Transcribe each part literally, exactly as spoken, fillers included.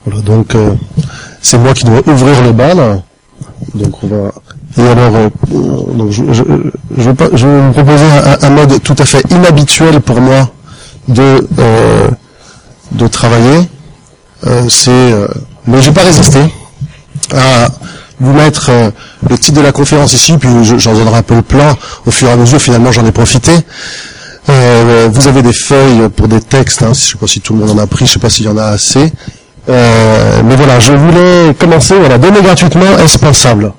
Voilà, donc euh, c'est moi qui dois ouvrir le bal. Donc on va. Et alors, euh, donc je, je, je, vais pas, je vais vous proposer un, un mode tout à fait inhabituel pour moi de euh, de travailler. Euh, c'est, euh, mais j'ai pas résisté à vous mettre euh, le titre de la conférence ici, puis je, j'en donnerai un peu le plan au fur et à mesure. Finalement, j'en ai profité. Euh, vous avez des feuilles pour des textes. Hein, je sais pas si tout le monde en a pris. Je sais pas s'il y en a assez. Euh, mais voilà, je voulais commencer. Voilà, donner gratuitement, est-ce pensable?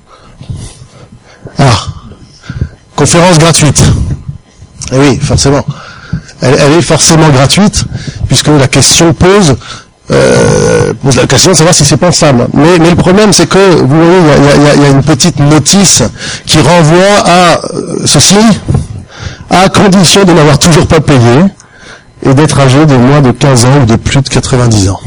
Ah, conférence gratuite. Eh oui, forcément. Elle, elle est forcément gratuite, puisque la question pose, euh, pose la question de savoir si c'est pensable. Mais, mais le problème, c'est que, vous voyez, il y a, y a, y a une petite notice qui renvoie à euh, ceci, à condition de n'avoir toujours pas payé, et d'être âgé de moins de quinze ans ou de plus de quatre-vingt-dix ans.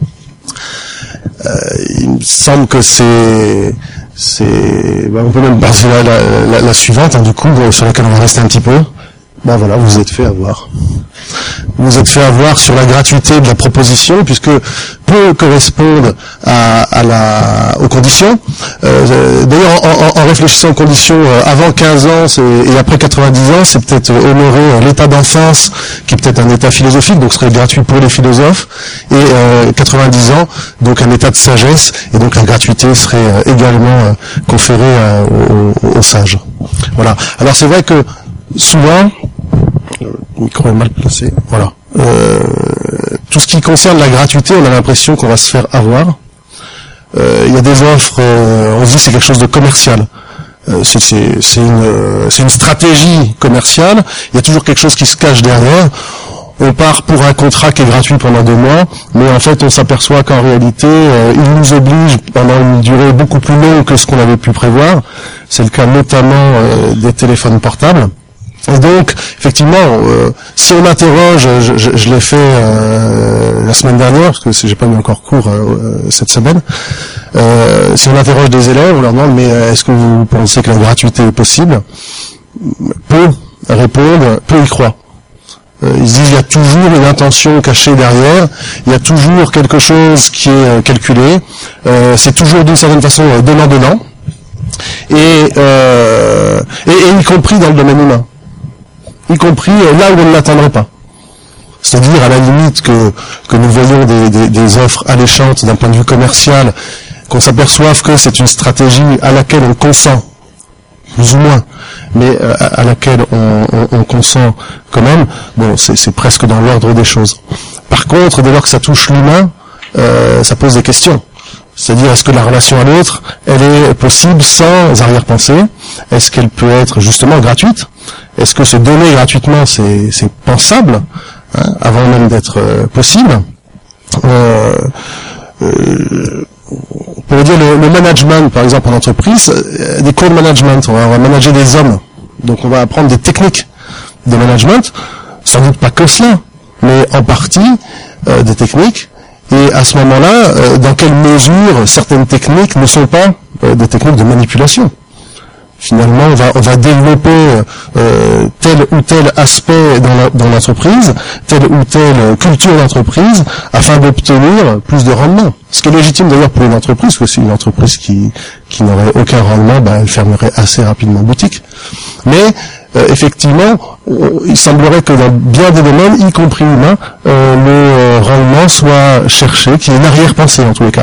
Euh, il me semble que c'est... c'est ben on peut même passer la, la, la, la suivante, hein, du coup, sur laquelle on va rester un petit peu. Ben voilà, vous vous êtes fait avoir. Vous vous êtes fait avoir sur la gratuité de la proposition, puisque peu correspondent à, à la, aux conditions. Euh, d'ailleurs, en, en, en réfléchissant aux conditions, euh, avant quinze ans c'est, et après quatre-vingt-dix ans, c'est peut-être honorer l'état d'enfance, qui est peut-être un état philosophique, donc serait gratuit pour les philosophes, et euh, quatre-vingt-dix ans, donc un état de sagesse, et donc la gratuité serait euh, également euh, conférée euh, aux, aux sages. Voilà. Alors c'est vrai que souvent, le micro est mal placé, voilà. Euh, tout ce qui concerne la gratuité, on a l'impression qu'on va se faire avoir. Euh, il y a des offres, euh, on se dit c'est quelque chose de commercial. Euh, c'est, c'est, c'est, une, euh, c'est une stratégie commerciale. Il y a toujours quelque chose qui se cache derrière. On part pour un contrat qui est gratuit pendant deux mois, mais en fait on s'aperçoit qu'en réalité, euh, il nous oblige pendant une durée beaucoup plus longue que ce qu'on avait pu prévoir. C'est le cas notamment euh, des téléphones portables. Et donc, effectivement, euh, si on interroge, je, je, je l'ai fait euh, la semaine dernière, parce que j'ai pas eu encore cours euh, cette semaine, euh, si on interroge des élèves, on leur demande, mais est-ce que vous pensez que la gratuité est possible? Peu répondent, peu y croient. Euh, ils disent, il y a toujours une intention cachée derrière, il y a toujours quelque chose qui est euh, calculé, euh, c'est toujours d'une certaine façon euh, donnant-donnant, et, euh, et, et y compris dans le domaine humain. Y compris là où on ne l'attendrait pas. C'est-à-dire, à la limite, que, que nous voyons des, des, des offres alléchantes d'un point de vue commercial, qu'on s'aperçoive que c'est une stratégie à laquelle on consent, plus ou moins, mais euh, à laquelle on, on, on consent quand même, bon, c'est, c'est presque dans l'ordre des choses. Par contre, dès lors que ça touche l'humain, euh, ça pose des questions. C'est-à-dire, est-ce que la relation à l'autre, elle est possible sans arrière-pensée? Est-ce qu'elle peut être justement gratuite? Est-ce que se donner gratuitement, c'est, c'est pensable, hein, avant même d'être euh, possible? euh, euh, On pourrait dire le, le management, par exemple, en entreprise, euh, des cours de management, on va, on va manager des hommes. Donc on va apprendre des techniques de management, sans doute pas que cela, mais en partie euh, des techniques. Et à ce moment-là, euh, dans quelle mesure certaines techniques ne sont pas euh, des techniques de manipulation? Finalement, on va, on va développer euh, tel ou tel aspect dans, la, dans l'entreprise, telle ou telle culture d'entreprise, afin d'obtenir plus de rendement. Ce qui est légitime d'ailleurs pour une entreprise, parce que c'est une entreprise qui, qui n'aurait aucun rendement, ben, elle fermerait assez rapidement boutique. Mais euh, effectivement, on, il semblerait que dans bien des domaines, y compris humains, euh, le euh, rendement soit cherché, qu'il y ait une arrière-pensée en tous les cas.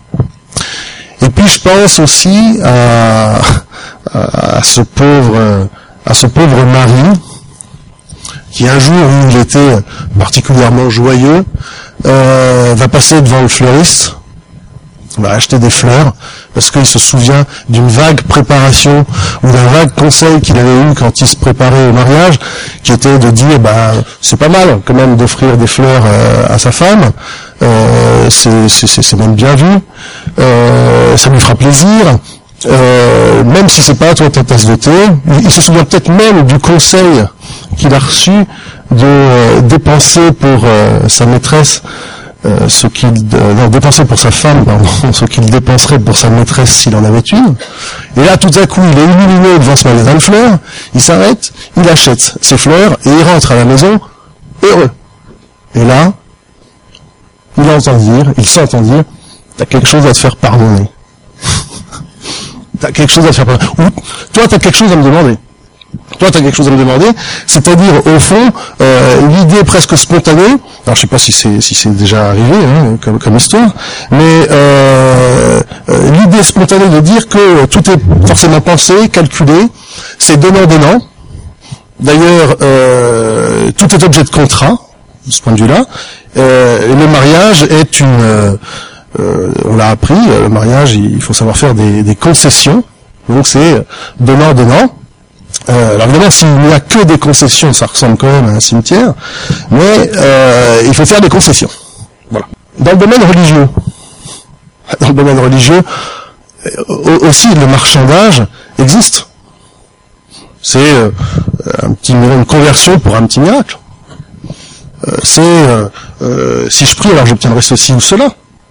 Et puis je pense aussi à, à, à ce pauvre, à ce pauvre mari qui un jour où il était particulièrement joyeux euh, va passer devant le fleuriste, va acheter des fleurs parce qu'il se souvient d'une vague préparation ou d'un vague conseil qu'il avait eu quand il se préparait au mariage, qui était de dire bah c'est pas mal quand même d'offrir des fleurs euh, à sa femme, euh, c'est, c'est, c'est même bien vu, euh, ça lui fera plaisir, euh, même si c'est pas toi ta tasse de thé. Il, il se souvient peut-être même du conseil qu'il a reçu de euh, dépenser pour euh, sa maîtresse Euh, ce qu'il euh, non, dépenser pour sa femme, pardon, ce qu'il dépenserait pour sa maîtresse s'il en avait une. Et là, tout à coup, il est illuminé devant ce magasin de fleurs, il s'arrête, il achète ses fleurs et il rentre à la maison heureux. Et là, il entend dire, il s'entend dire, t'as quelque chose à te faire pardonner. T'as quelque chose à te faire pardonner. Ou, toi, t'as quelque chose à me demander. Toi, t'as quelque chose à me demander. C'est-à-dire, au fond, euh, l'idée presque spontanée, alors je sais pas si c'est, si c'est déjà arrivé, hein, comme, comme histoire, mais, euh, euh, l'idée spontanée de dire que tout est forcément pensé, calculé, c'est donnant-donnant. D'ailleurs, euh, tout est objet de contrat, de ce point de vue-là. Euh, et le mariage est une, euh, euh, on l'a appris, le mariage, il faut savoir faire des, des concessions. Donc c'est donnant-donnant. Euh, alors évidemment, s'il n'y a que des concessions, ça ressemble quand même à un cimetière. Mais euh, il faut faire des concessions. Voilà. Dans le domaine religieux, dans le domaine religieux, aussi le marchandage existe. C'est euh, un petit une conversion pour un petit miracle. Euh, c'est euh, euh, si je prie, alors j'obtiendrai ceci ou cela.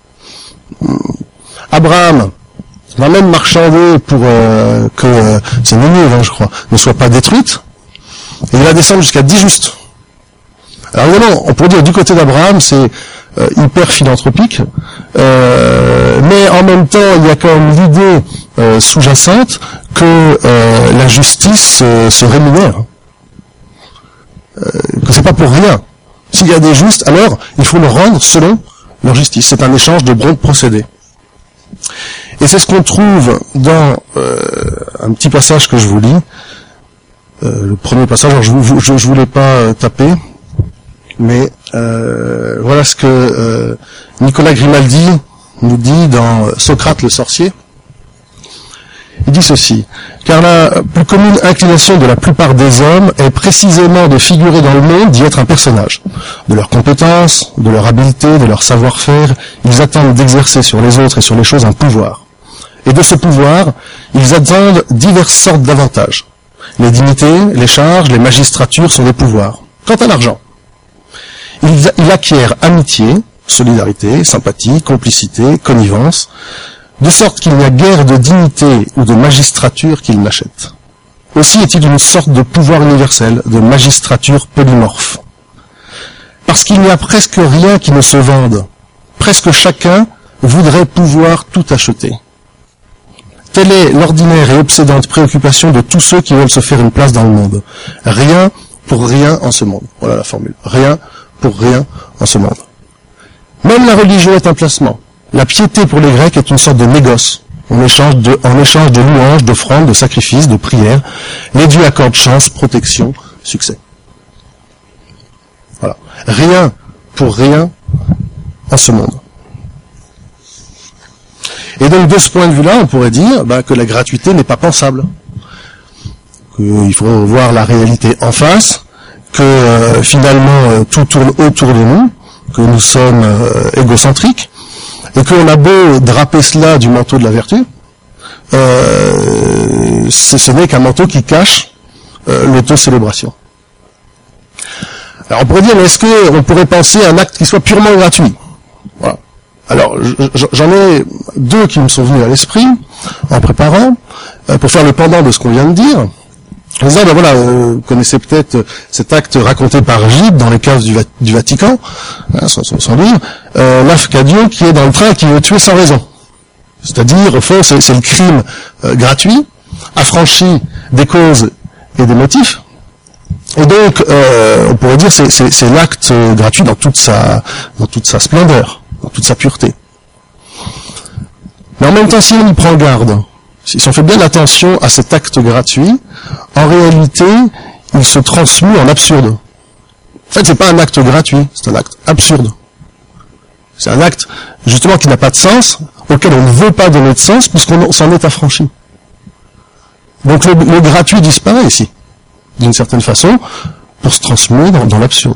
Abraham va même marchander pour euh, que euh, c'est Ninive, hein, je crois, ne soit pas détruite. Et il va descendre jusqu'à dix justes. Alors évidemment, on pourrait dire du côté d'Abraham, c'est euh, hyper philanthropique, euh, mais en même temps, il y a quand même l'idée euh, sous-jacente que euh, la justice euh, se rémunère, euh, que c'est pas pour rien. S'il y a des justes, alors il faut leur rendre selon leur justice. C'est un échange de bons procédés. Et c'est ce qu'on trouve dans euh, un petit passage que je vous lis. Euh, le premier passage, alors je, je, je voulais pas euh, taper, mais euh, voilà ce que euh, Nicolas Grimaldi nous dit dans Socrate le sorcier. Il dit ceci: car la plus commune inclination de la plupart des hommes est précisément de figurer dans le monde, d'y être un personnage. De leurs compétences, de leur habileté, de leur savoir-faire, ils attendent d'exercer sur les autres et sur les choses un pouvoir. Et de ce pouvoir, ils attendent diverses sortes d'avantages. Les dignités, les charges, les magistratures sont des pouvoirs. Quant à l'argent, il, il acquiert amitié, solidarité, sympathie, complicité, connivence, de sorte qu'il n'y a guère de dignité ou de magistrature qu'il n'achète. Aussi est-il une sorte de pouvoir universel, de magistrature polymorphe. Parce qu'il n'y a presque rien qui ne se vende. Presque chacun voudrait pouvoir tout acheter. Telle est l'ordinaire et obsédante préoccupation de tous ceux qui veulent se faire une place dans le monde. Rien pour rien en ce monde. Voilà la formule. Rien pour rien en ce monde. Même la religion est un placement. La piété pour les Grecs est une sorte de négoce. En échange de, en échange de louanges, d'offrandes, de sacrifices, de prières, les dieux accordent chance, protection, succès. Voilà. Rien pour rien en ce monde. Et donc, de ce point de vue-là, on pourrait dire bah, que la gratuité n'est pas pensable. Qu'il faut voir la réalité en face, que euh, finalement euh, tout tourne autour de nous, que nous sommes euh, égocentriques, et qu'on a beau draper cela du manteau de la vertu, euh, ce, ce n'est qu'un manteau qui cache euh, l'autocélébration. Alors on pourrait dire, mais est-ce qu'on pourrait penser à un acte qui soit purement gratuit? Voilà. Alors j'en ai deux qui me sont venus à l'esprit en préparant, euh, pour faire le pendant de ce qu'on vient de dire. En disant, ben voilà, euh, vous connaissez peut-être cet acte raconté par Gide dans les caves du, Va- du Vatican, hein, son, son, son livre, euh, l'Afcadio qui est dans le train et qui veut tuer sans raison. C'est-à-dire, au fond, c'est, c'est le crime euh, gratuit, affranchi des causes et des motifs. Et donc, euh, on pourrait dire, c'est, c'est, c'est l'acte euh, gratuit dans toute sa, dans toute sa splendeur, dans toute sa pureté. Mais en même temps, si on y prend garde, si on fait bien attention à cet acte gratuit, en réalité, il se transmue en absurde. En fait, c'est pas un acte gratuit, c'est un acte absurde. C'est un acte, justement, qui n'a pas de sens, auquel on ne veut pas donner de sens, puisqu'on s'en est affranchi. Donc le, le gratuit disparaît ici, d'une certaine façon, pour se transmuer dans, dans l'absurde.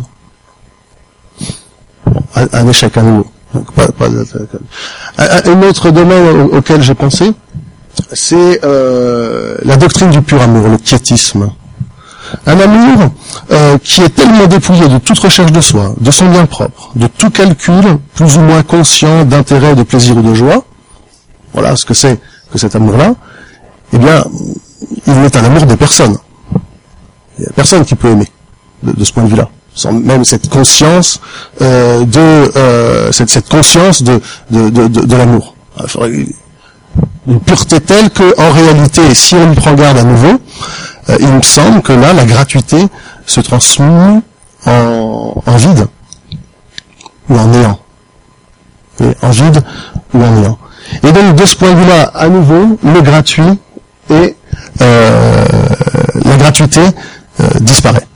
Bon, un, un échec à nouveau. Donc, pas, pas, un, un autre domaine au, auquel j'ai pensé, c'est euh, la doctrine du pur amour, le quiétisme. Un amour euh, qui est tellement dépouillé de toute recherche de soi, de son bien propre, de tout calcul plus ou moins conscient d'intérêt, de plaisir ou de joie. Voilà ce que c'est que cet amour-là. Eh bien, il n'est un amour de personne. Il n'y a personne qui peut aimer de, de ce point de vue-là. sans même cette conscience euh, de euh, cette, cette conscience de de, de, de, de l'amour. Une pureté telle que, en réalité, si on y prend garde à nouveau, euh, il me semble que là, la gratuité se transforme en, en vide ou en néant. Et en vide ou en néant. Et donc, de ce point de vue-là, à nouveau, le gratuit et euh, la gratuité euh, disparaît.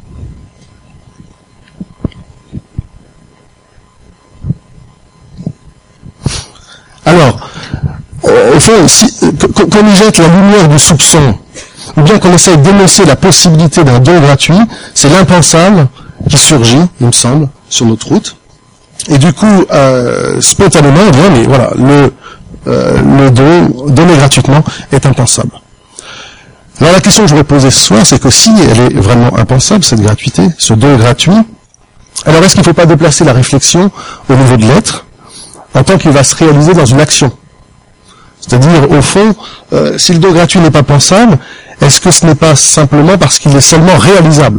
Alors, au fond, si, qu'on y jette la lumière du soupçon, ou bien qu'on essaye d'énoncer la possibilité d'un don gratuit, c'est l'impensable qui surgit, il me semble, sur notre route. Et du coup, euh, spontanément, on dirait, mais voilà, le, euh, le don donné gratuitement est impensable. Alors la question que je voudrais poser ce soir, c'est que si elle est vraiment impensable, cette gratuité, ce don gratuit, alors est-ce qu'il ne faut pas déplacer la réflexion au niveau de l'être, en tant qu'il va se réaliser dans une action? C'est-à-dire, au fond, euh, si le don gratuit n'est pas pensable, est-ce que ce n'est pas simplement parce qu'il est seulement réalisable?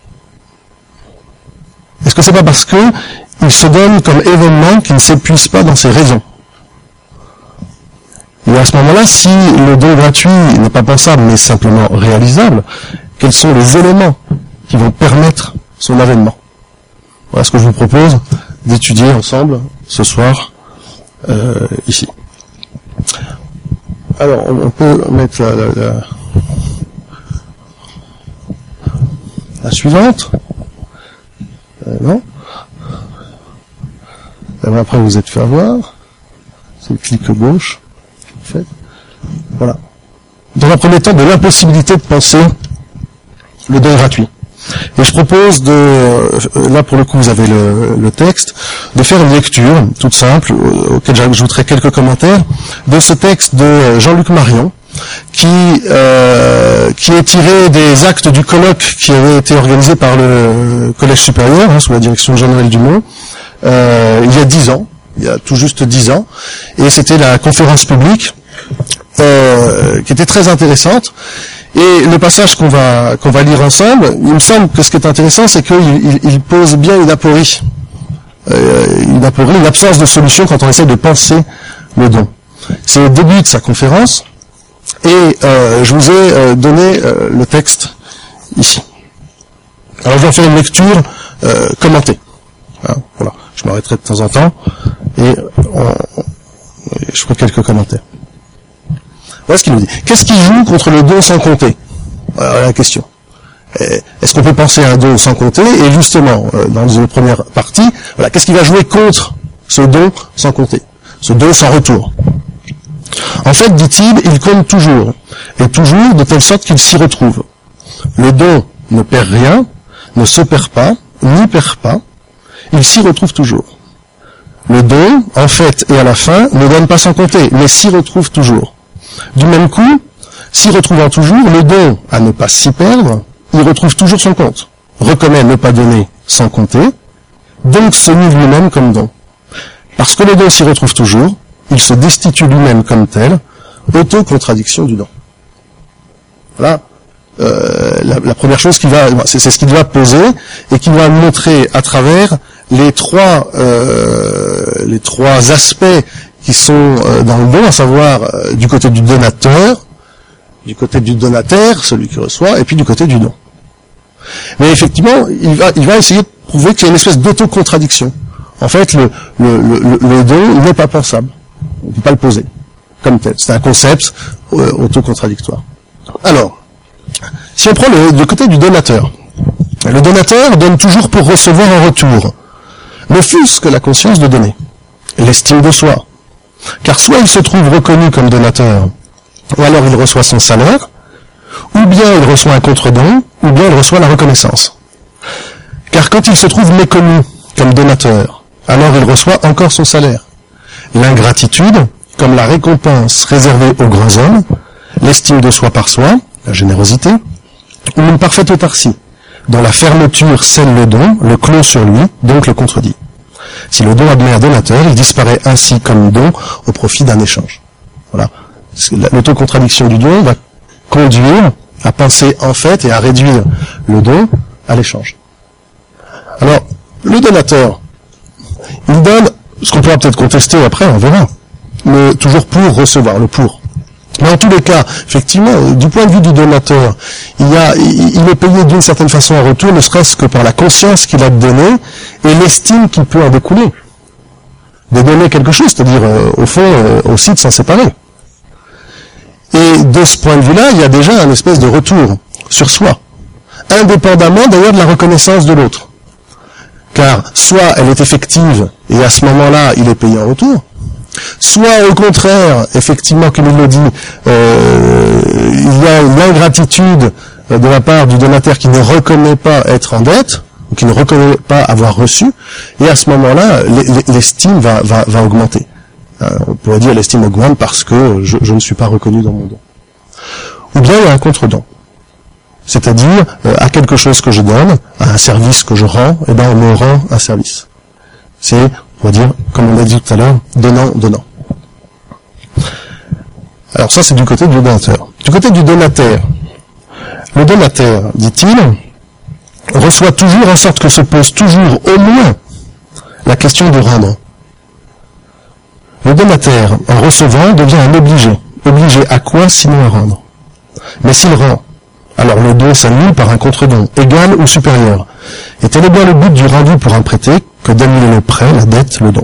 Est-ce que c'est pas parce que il se donne comme événement qu'il ne s'épuise pas dans ses raisons? Et à ce moment-là, si le don gratuit n'est pas pensable, mais simplement réalisable, quels sont les éléments qui vont permettre son avènement? Voilà ce que je vous propose d'étudier ensemble ce soir, euh, ici. Alors, on peut mettre la, la, la, la suivante. Euh, non. Et après, vous êtes fait avoir. C'est le clic gauche. En fait. Voilà. Dans un premier temps, de l'impossibilité de penser le don gratuit. Et je propose de, là pour le coup vous avez le, le texte, de faire une lecture toute simple, auquel j'ajouterai quelques commentaires, de ce texte de Jean-Luc Marion, qui euh, qui est tiré des actes du colloque qui avait été organisé par le Collège supérieur, hein, sous la direction de Jean-Noël Dumont, euh, il y a dix ans, il y a tout juste dix ans, et c'était la conférence publique, euh, qui était très intéressante. Et le passage qu'on va qu'on va lire ensemble, il me semble que ce qui est intéressant, c'est qu'il il, il pose bien une aporie, euh, une aporie, une absence de solution quand on essaie de penser le don. C'est au début de sa conférence, et euh, je vous ai euh, donné euh, le texte ici. Alors je vais en faire une lecture euh, commentée. Hein, voilà, je m'arrêterai de temps en temps et on, je ferai quelques commentaires. Voilà ce qu'il nous dit. Qu'est-ce qui joue contre le don sans compter? Voilà la question. Est-ce qu'on peut penser à un don sans compter? Et justement, dans la première partie, voilà, qu'est-ce qui va jouer contre ce don sans compter? Ce don sans retour? En fait, dit-il, il compte toujours. Et toujours de telle sorte qu'il s'y retrouve. Le don ne perd rien, ne se perd pas, n'y perd pas. Il s'y retrouve toujours. Le don, en fait et à la fin, ne donne pas sans compter, mais s'y retrouve toujours. Du même coup, s'y retrouvant toujours, le don à ne pas s'y perdre, il retrouve toujours son compte, reconnaît ne pas donner sans compter, donc se nie lui-même comme don. Parce que le don s'y retrouve toujours, il se destitue lui-même comme tel, auto-contradiction du don. Voilà euh, la, la première chose qu'il va, c'est, c'est ce qu'il doit poser et qu'il va montrer à travers les trois euh, les trois aspects qui sont euh, dans le don, à savoir euh, du côté du donateur, du côté du donataire, celui qui reçoit, et puis du côté du don. Mais effectivement, il va, il va essayer de prouver qu'il y a une espèce d'autocontradiction. En fait, le, le, le, le don n'est pas pensable. On ne peut pas le poser comme tel. C'est un concept euh, autocontradictoire. Alors, si on prend le, le côté du donateur, le donateur donne toujours pour recevoir en retour, ne fût-ce que la conscience de donner, l'estime de soi. Car soit il se trouve reconnu comme donateur, ou alors il reçoit son salaire, ou bien il reçoit un contre-don, ou bien il reçoit la reconnaissance. Car quand il se trouve méconnu comme donateur, alors il reçoit encore son salaire. L'ingratitude, comme la récompense réservée aux grands hommes, l'estime de soi par soi, la générosité, ou une parfaite autarcie, dont la fermeture scelle le don, le clôt sur lui, donc le contredit. Si le don admet un donateur, il disparaît ainsi comme don au profit d'un échange. Voilà. L'autocontradiction du don va conduire à penser en fait et à réduire le don à l'échange. Alors, le donateur, il donne, ce qu'on pourra peut-être contester après, on verra, mais toujours pour recevoir, le pour. Mais en tous les cas, effectivement, du point de vue du donateur, il, y a, il est payé d'une certaine façon en retour, ne serait-ce que par la conscience qu'il a donné et l'estime qui peut en découler. De donner quelque chose, c'est-à-dire, euh, au fond, euh, aussi de s'en séparer. Et de ce point de vue-là, il y a déjà un espèce de retour sur soi, indépendamment d'ailleurs de la reconnaissance de l'autre. Car soit elle est effective, et à ce moment-là, il est payé en retour, soit au contraire, effectivement, comme il le dit, euh, il y a une ingratitude de la part du donateur qui ne reconnaît pas être en dette, ou qui ne reconnaît pas avoir reçu, et à ce moment-là, l'estime va, va, va augmenter. On pourrait dire l'estime augmente parce que je, je ne suis pas reconnu dans mon don. Ou bien il y a un contre-don. C'est-à-dire, euh, à quelque chose que je donne, à un service que je rends, et ben on me rend un service. C'est, on va dire, comme on a dit tout à l'heure, donnant, donnant. Alors ça, c'est du côté du donateur. Du côté du donateur, le donateur, dit-il, reçoit toujours en sorte que se pose toujours au moins la question de rendre. Le donateur, en recevant, devient un obligé. Obligé à quoi, sinon à rendre? Mais s'il rend, alors le don s'annule par un contre-don, égal ou supérieur. Et tel est bien le but du rendu pour un prêté, que d'annuler le prêt, la dette, le don.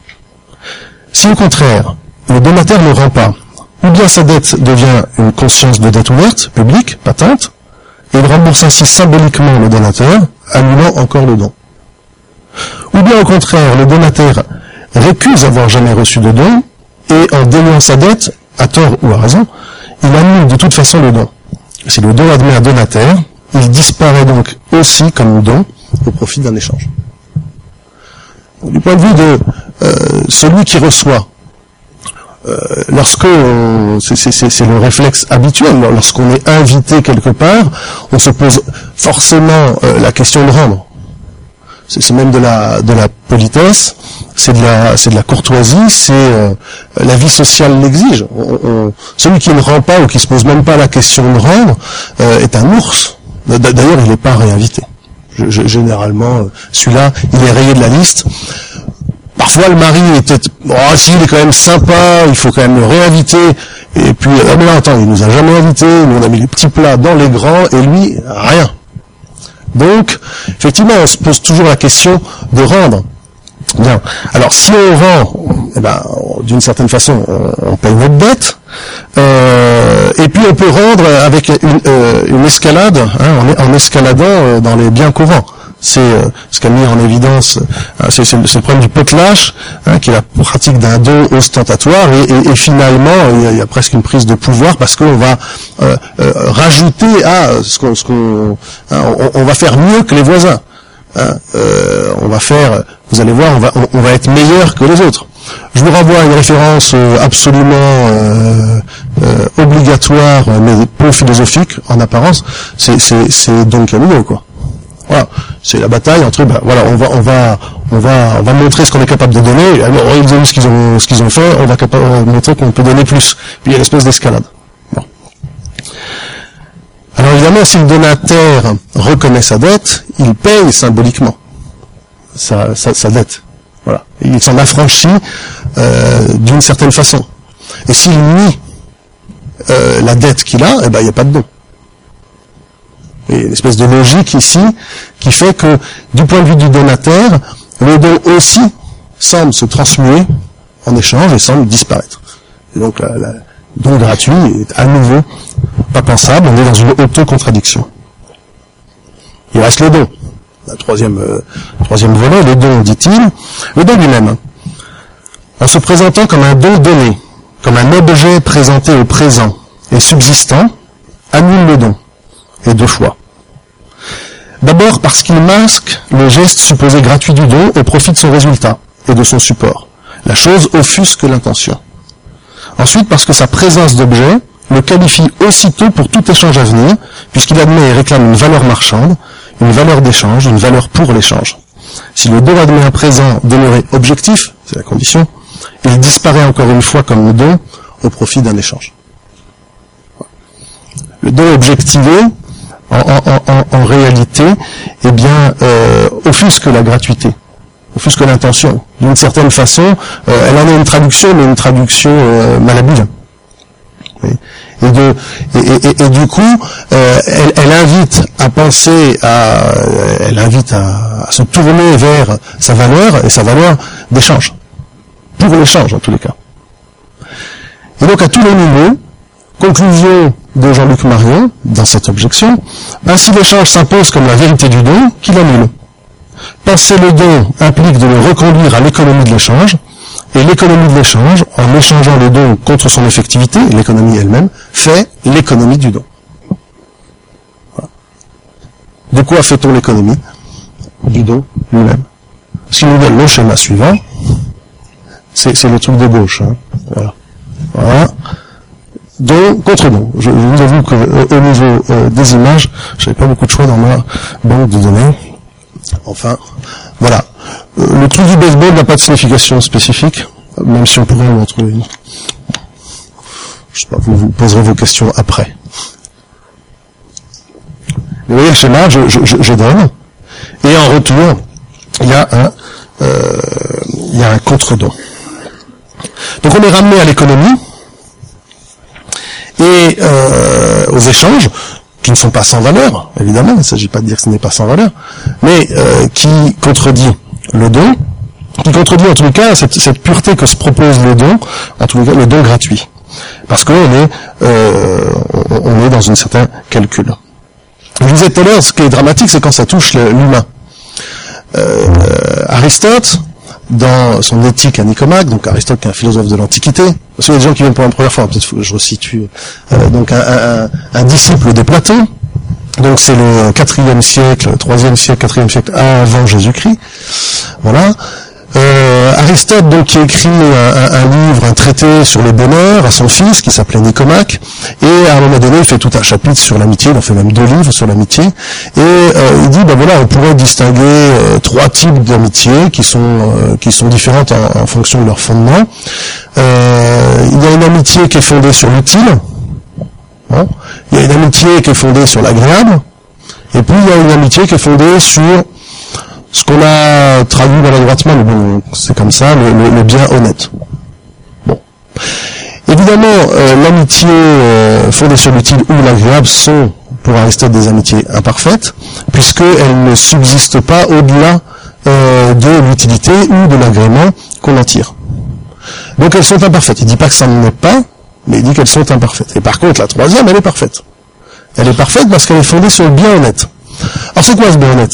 Si au contraire, le donateur ne rend pas, ou bien sa dette devient une conscience de dette ouverte, publique, patente, et il rembourse ainsi symboliquement le donateur, annulant encore le don. Ou bien au contraire, le donateur récuse avoir jamais reçu de don, et en déniant sa dette, à tort ou à raison, il annule de toute façon le don. Si le don admet un donateur, il disparaît donc aussi comme don au profit d'un échange. Du point de vue de euh, celui qui reçoit, euh, lorsque on, c'est, c'est, c'est le réflexe habituel, lorsqu'on est invité quelque part, on se pose forcément euh, la question de rendre. C'est, c'est même de la de la politesse, c'est de la c'est de la courtoisie, c'est euh, la vie sociale l'exige. On, on, celui qui ne rend pas ou qui se pose même pas la question de rendre euh, est un ours. D'ailleurs, il n'est pas réinvité. Je, je, généralement, celui-là, il est rayé de la liste. Parfois, le mari est peut-être, oh, si, il est quand même sympa, il faut quand même le réinviter. Et puis, oh, mais là, attends, il nous a jamais invités, nous on a mis les petits plats dans les grands, et lui, rien. Donc, effectivement, on se pose toujours la question de rendre. Bien. Alors, si on rend, eh ben, d'une certaine façon, on, on paye notre dette, euh, et puis on peut rendre avec une, euh, une escalade, hein, en, en escaladant euh, dans les biens courants. C'est euh, ce qu'a mis en évidence, euh, c'est, c'est, c'est le problème du potlatch, hein, qui est la pratique d'un don ostentatoire, et, et, et finalement, il y, a, il y a presque une prise de pouvoir parce qu'on va euh, euh, rajouter à ce qu'on, ce qu'on hein, on, on va faire mieux que les voisins. Hein, euh, on va faire, vous allez voir, on va, on, on va être meilleur que les autres. Je vous renvoie à une référence euh, absolument euh, euh, obligatoire, mais peu philosophique en apparence. C'est, c'est, c'est Don Camillo, quoi. Voilà, c'est la bataille entre, ben voilà, on va, on va, on va, on va montrer ce qu'on est capable de donner. Alors, ils ont vu ce qu'ils ont, ce qu'ils ont fait, on va, capa- on va montrer qu'on peut donner plus. Puis il y a une espèce d'escalade. Bon. Alors évidemment, si le donateur reconnaît sa dette, il paye symboliquement sa, sa, sa dette. Voilà. Et il s'en affranchit euh, d'une certaine façon. Et s'il nie euh, la dette qu'il a, eh ben il n'y a pas de don. Il y a une espèce de logique ici qui fait que, du point de vue du donateur, le don aussi semble se transmuer en échange et semble disparaître. Et donc la, la don gratuit est à nouveau pas pensable, on est dans une auto-contradiction. Il reste le don. La troisième, euh, troisième volet, le don, dit-il, le don lui-même, en se présentant comme un don donné, comme un objet présenté au présent et subsistant, annule le don, et deux fois. D'abord parce qu'il masque le geste supposé gratuit du don au profit de son résultat et de son support. La chose offusque l'intention. Ensuite parce que sa présence d'objet le qualifie aussitôt pour tout échange à venir, puisqu'il admet et réclame une valeur marchande, une valeur d'échange, une valeur pour l'échange. Si le don admet un présent demeuré objectif, c'est la condition, il disparaît encore une fois comme le don au profit d'un échange. Le don objectivé, en, en, en, en réalité, eh bien, euh, offusque la gratuité, offusque l'intention. D'une certaine façon, euh, elle en a une traduction, mais une traduction euh, malhabile. Oui. Et, de, et, et, et du coup, euh, elle, elle invite à penser, à, elle invite à, à se tourner vers sa valeur, et sa valeur d'échange. Pour l'échange, en tous les cas. Et donc, à tous les niveaux, conclusion de Jean-Luc Marion, dans cette objection, ainsi l'échange s'impose comme la vérité du don, qu'il annule. Penser le don implique de le reconduire à l'économie de l'échange, et l'économie de l'échange, en échangeant le don contre son effectivité, l'économie elle-même, fait l'économie du don. Voilà. De quoi fait-on l'économie? Du don lui-même. Ce qui nous donne le schéma suivant, c'est, c'est le truc de gauche. Hein. Voilà. Voilà. Don contre don. Je, je vous avoue qu'au niveau euh, des images, j'avais pas beaucoup de choix dans ma banque de données. Enfin, voilà. Euh, le truc du baseball n'a pas de signification spécifique, même si on pourrait en trouver une. Je sais pas, vous vous poserez vos questions après. Vous voyez le schéma, je, je, je donne, et en retour, il y a un, euh, il y a un contre-don. Donc on est ramené à l'économie et euh, aux échanges, qui ne sont pas sans valeur, évidemment, il ne s'agit pas de dire que ce n'est pas sans valeur, mais euh, qui contredit le don, qui contredit en tout cas cette, cette pureté que se propose le don, en tout cas le don gratuit. Parce qu'on est, euh, on, on est dans un certain calcul. Je vous disais tout à l'heure, ce qui est dramatique, c'est quand ça touche l'humain. Euh, Aristote, dans son éthique à Nicomaque, donc Aristote qui est un philosophe de l'Antiquité, parce qu'il y a des gens qui viennent pour la première fois, peut-être que je resitue, euh, donc un, un, un disciple de Platon, donc c'est le quatrième siècle, troisième siècle, quatrième siècle avant Jésus-Christ, voilà. Euh, Aristote, donc, qui écrit un, un livre, un traité sur le bonheur à son fils, qui s'appelait Nicomaque, et à un moment donné, il fait tout un chapitre sur l'amitié, il en fait même deux livres sur l'amitié, et euh, il dit, ben voilà, on pourrait distinguer euh, trois types d'amitié qui sont euh, qui sont différentes en, en fonction de leur fondement. Euh, il y a une amitié qui est fondée sur l'utile, hein, il y a une amitié qui est fondée sur l'agréable, et puis il y a une amitié qui est fondée sur ce qu'on a traduit maladroitement, mais bon, c'est comme ça, le, le, le bien honnête. Bon. Évidemment, euh, l'amitié euh, fondée sur l'utile ou l'agréable sont, pour Aristote, des amitiés imparfaites, puisqu'elles ne subsistent pas au-delà euh, de l'utilité ou de l'agrément qu'on en tire. Donc elles sont imparfaites. Il dit pas que ça n'en est pas, mais il dit qu'elles sont imparfaites. Et par contre, la troisième, elle est parfaite. Elle est parfaite parce qu'elle est fondée sur le bien honnête. Alors c'est quoi ce bien honnête ?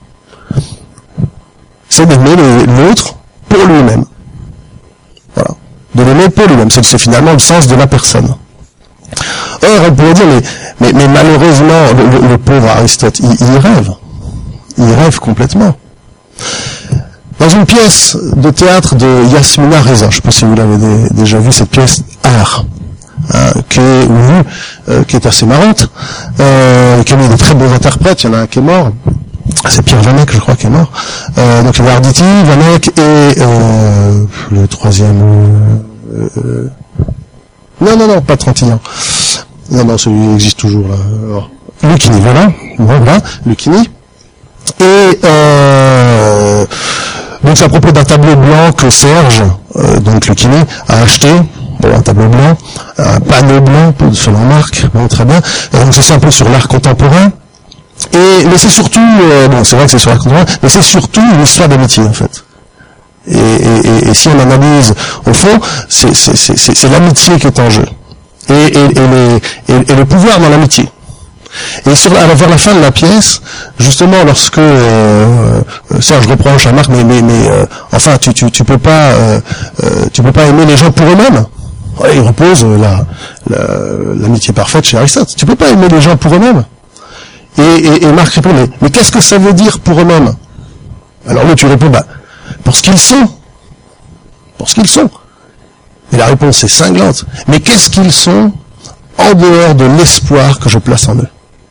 C'est d'aimer l'autre pour lui-même. Voilà. De l'aimer pour lui-même. C'est, c'est finalement le sens de la personne. Or, on pourrait dire, mais, mais, mais malheureusement, le, le, le pauvre Aristote, il, il rêve. Il rêve complètement. Dans une pièce de théâtre de Yasmina Reza, je ne sais pas si vous l'avez dé, déjà vu, cette pièce Art, hein, qui est, ou, euh, qui est assez marrante, euh, qui a mis de très bons interprètes, il y en a un qui est mort, c'est Pierre Vanek, je crois, qui est mort. Euh, donc il y avait Arditi, Vanek et euh, le troisième... Euh, euh, non, non, non, pas Trintignant. Non, non, celui existe toujours. Là. Alors, Lucchini, voilà. Voilà, Lucchini. Et euh, donc c'est à propos d'un tableau blanc que Serge, euh, donc Lucchini, a acheté. Bon, un tableau blanc, un panneau blanc, selon Marc, bon, très bien. Et donc c'est un peu sur l'art contemporain. Et, mais c'est surtout, euh, bon, c'est vrai que c'est sur la contemporaine, mais c'est surtout une histoire d'amitié, en fait. Et, et, et, et si on analyse, au fond, c'est, c'est, c'est, c'est, c'est l'amitié qui est en jeu. Et, et, et, les, et, et le pouvoir dans l'amitié. Et sur, alors, vers la fin de la pièce, justement, lorsque, euh, ça, je reproche à Marc, mais, mais, mais, euh, enfin, tu, tu, tu peux pas, euh, euh, tu peux pas aimer les gens pour eux-mêmes. Ouais, il repose la, la, l'amitié parfaite chez Aristote. Tu peux pas aimer les gens pour eux-mêmes. Et, et, et Marc répond, mais, mais qu'est-ce que ça veut dire pour eux-mêmes? Alors là, tu réponds, bah, pour ce qu'ils sont. Pour ce qu'ils sont. Et la réponse est cinglante. Mais qu'est-ce qu'ils sont en dehors de l'espoir que je place en eux?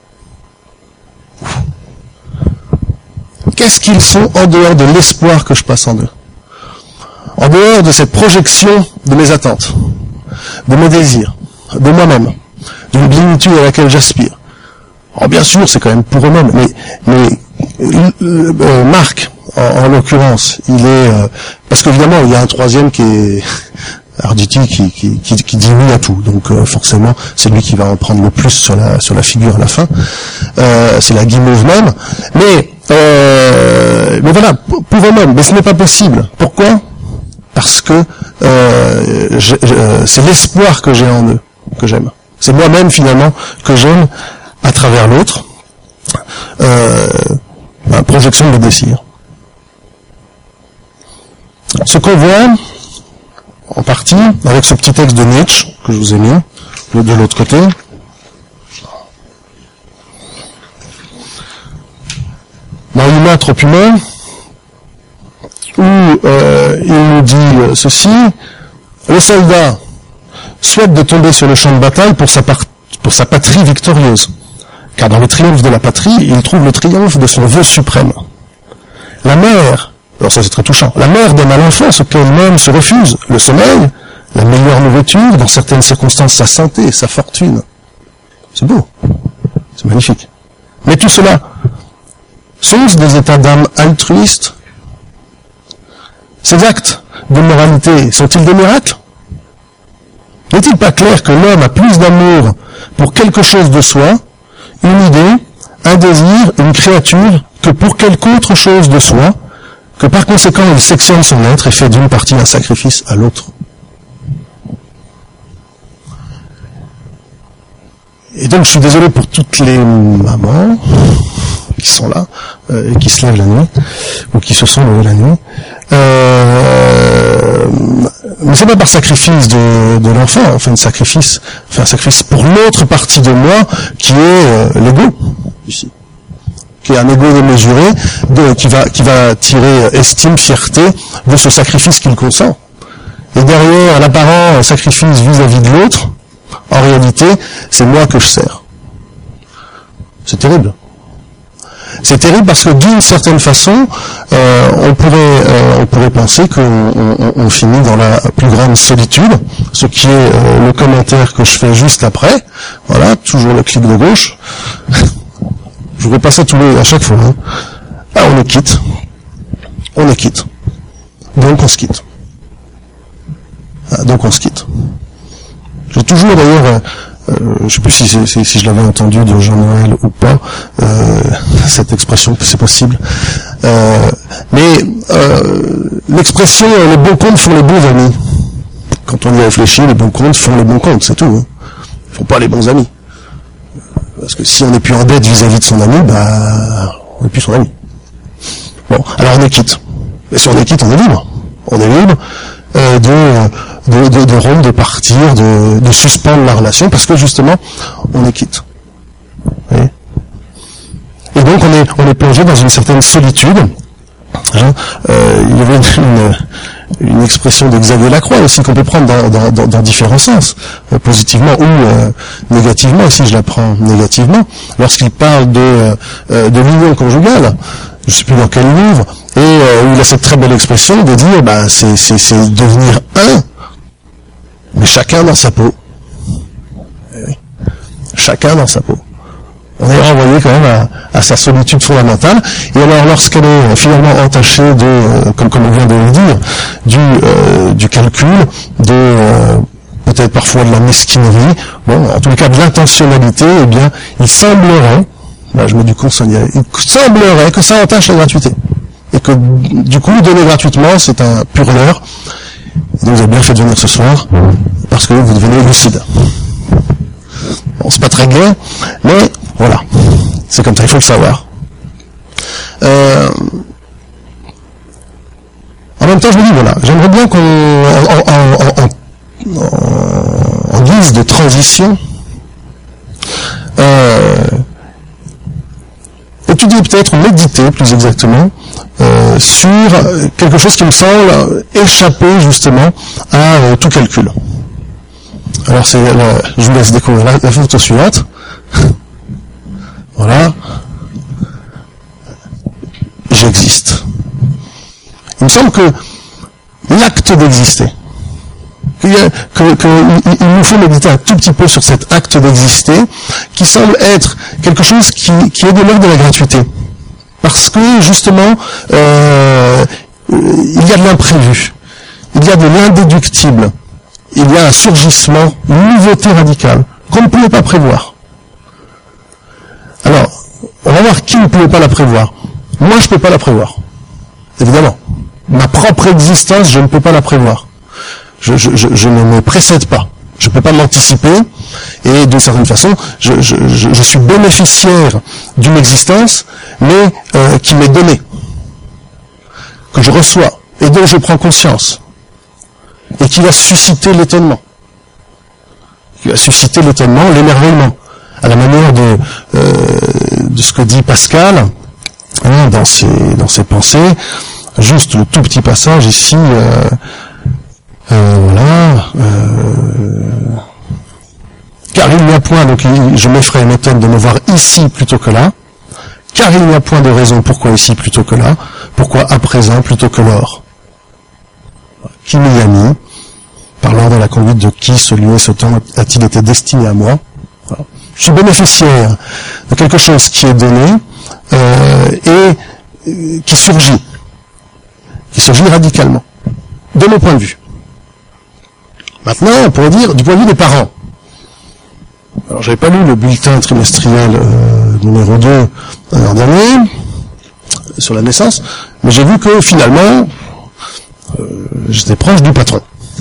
Qu'est-ce qu'ils sont en dehors de l'espoir que je place en eux? En dehors de cette projection de mes attentes, de mes désirs, de moi-même, d'une plénitude à laquelle j'aspire. Alors bien sûr, c'est quand même pour eux-mêmes, mais, mais euh, Marc, en, en l'occurrence, il est... Euh, parce qu'évidemment, il y a un troisième qui est... Arditi qui, qui, qui, qui dit oui à tout, donc euh, forcément c'est lui qui va en prendre le plus sur la sur la figure à la fin. Euh, c'est la guimauve même, mais euh, mais voilà, pour eux-mêmes. Mais ce n'est pas possible. Pourquoi? Parce que euh, je, je, c'est l'espoir que j'ai en eux que j'aime. C'est moi-même finalement que j'aime à travers l'autre. Euh, la projection de mes désirs. Ce qu'on voit en partie, avec ce petit texte de Nietzsche, que je vous ai mis, de l'autre côté. Dans Humain trop humain, où euh, il nous dit ceci, le soldat souhaite de tomber sur le champ de bataille pour sa, par- pour sa patrie victorieuse, car dans le triomphe de la patrie, il trouve le triomphe de son vœu suprême. La mère, alors ça c'est très touchant, la mère donne à l'enfant ce qu'elle-même se refuse, le sommeil, la meilleure nourriture, dans certaines circonstances sa santé, sa fortune. C'est beau, c'est magnifique. Mais tout cela, sont-ce des états d'âme altruistes? Ces actes de moralité sont-ils des miracles? N'est-il pas clair que l'homme a plus d'amour pour quelque chose de soi, une idée, un désir, une créature, que pour quelque autre chose de soi, que par conséquent il sectionne son être et fait d'une partie un sacrifice à l'autre? Et donc je suis désolé pour toutes les mamans qui sont là, euh, et qui se lèvent la nuit, ou qui se sont levées la nuit. Euh, mais c'est pas par sacrifice de, de l'enfant, enfin un sacrifice, enfin un sacrifice pour l'autre partie de moi qui est euh, l'ego, ici. Qui est un ego démesuré, de, qui va qui va tirer estime, fierté de ce sacrifice qu'il consent. Et derrière l'apparent sacrifice vis-à-vis de l'autre, en réalité, c'est moi que je sers. C'est terrible. C'est terrible parce que d'une certaine façon, euh, on pourrait euh, on pourrait penser qu'on on, on finit dans la plus grande solitude, ce qui est euh, le commentaire que je fais juste après. Voilà, toujours le clic de gauche. Je vous repasse tous les à chaque fois. Hein. Ah, on est quitte. On est quitte. Donc on se quitte. Ah, donc on se quitte. J'ai toujours d'ailleurs, euh, euh, je ne sais plus si, si, si je l'avais entendu de Jean-Noël ou pas, euh, cette expression, c'est possible. Euh, mais euh, l'expression euh, les bons comptes font les bons amis. Quand on y réfléchit, les bons comptes font les bons comptes, c'est tout. Hein. Ils ne font pas les bons amis. Parce que si on n'est plus en dette vis-à-vis de son ami, bah on n'est plus son ami. Bon, alors on est quitte. Et si on est quitte, on est libre. On est libre euh, de... De, de, de rompre, de partir, de, de suspendre la relation, parce que justement, on est quitte. Oui. Et donc, on est, on est plongé dans une certaine solitude. Hein. Euh, il y avait une, une expression de Xavier Lacroix aussi qu'on peut prendre dans, dans, dans, dans différents sens, euh, positivement ou euh, négativement, si je la prends négativement, lorsqu'il parle de, euh, de l'union conjugale. Je ne sais plus dans quel livre, et euh, il a cette très belle expression de dire, bah, c'est, c'est, c'est devenir un. Mais chacun dans sa peau. Oui. Chacun dans sa peau. On est renvoyé quand même à, à sa solitude fondamentale. Et alors, lorsqu'elle est finalement entachée de, euh, comme, comme on vient de le dire, du, euh, du calcul, de euh, peut-être parfois de la mesquinerie, bon, en tous les cas de l'intentionnalité, eh bien, il semblerait, là je mets du consonnier, il semblerait que ça entache la gratuité. Et que du coup, donner gratuitement, c'est un pur leurre. Donc vous avez bien fait de venir ce soir, parce que vous devenez lucide. Bon, c'est pas très gai, mais voilà, c'est comme ça, il faut le savoir. Euh, en même temps, je me dis, voilà, j'aimerais bien qu'on, en, en, en, en, en guise de transition, euh, étudier peut-être, méditer plus exactement, Euh, sur quelque chose qui me semble échapper justement à euh, tout calcul. Alors c'est, alors, je vous laisse découvrir la, la photo suivante. Voilà. J'existe. Il me semble que l'acte d'exister, qu'il y a, que, que, il, il nous faut méditer un tout petit peu sur cet acte d'exister, qui semble être quelque chose qui, qui est de l'ordre de la gratuité. Parce que, justement, euh, il y a de l'imprévu, il y a de l'indéductible, il y a un surgissement, une nouveauté radicale, qu'on ne pouvait pas prévoir. Alors, on va voir qui ne pouvait pas la prévoir. Moi, je ne peux pas la prévoir. Évidemment. Ma propre existence, je ne peux pas la prévoir. Je, je, je, je ne me précède pas. Je ne peux pas m'anticiper. Et d'une certaine façon, je, je, je, je suis bénéficiaire d'une existence, mais euh, qui m'est donnée, que je reçois, et dont je prends conscience, et qui va susciter l'étonnement. Qui va susciter l'étonnement, l'émerveillement, à la manière de, euh, de ce que dit Pascal, hein, dans ses, dans ses pensées. Juste le tout petit passage ici, euh, euh, voilà, euh, car il n'y a point, donc je m'effraie et m'étonne de me voir ici plutôt que là, car il n'y a point de raison pourquoi ici plutôt que là, pourquoi à présent plutôt que lors. Qui m'y a mis, parlant de la conduite de qui ce lieu et ce temps a-t-il été destiné à moi. Voilà. Je suis bénéficiaire de quelque chose qui est donné euh, et euh, qui surgit. qui surgit radicalement, de mon point de vue. Maintenant, on pourrait dire, du point de vue des parents. Alors, j'avais pas lu le bulletin trimestriel euh, numéro deux l'an dernier, sur la naissance, mais j'ai vu que, finalement, euh, j'étais proche du patron.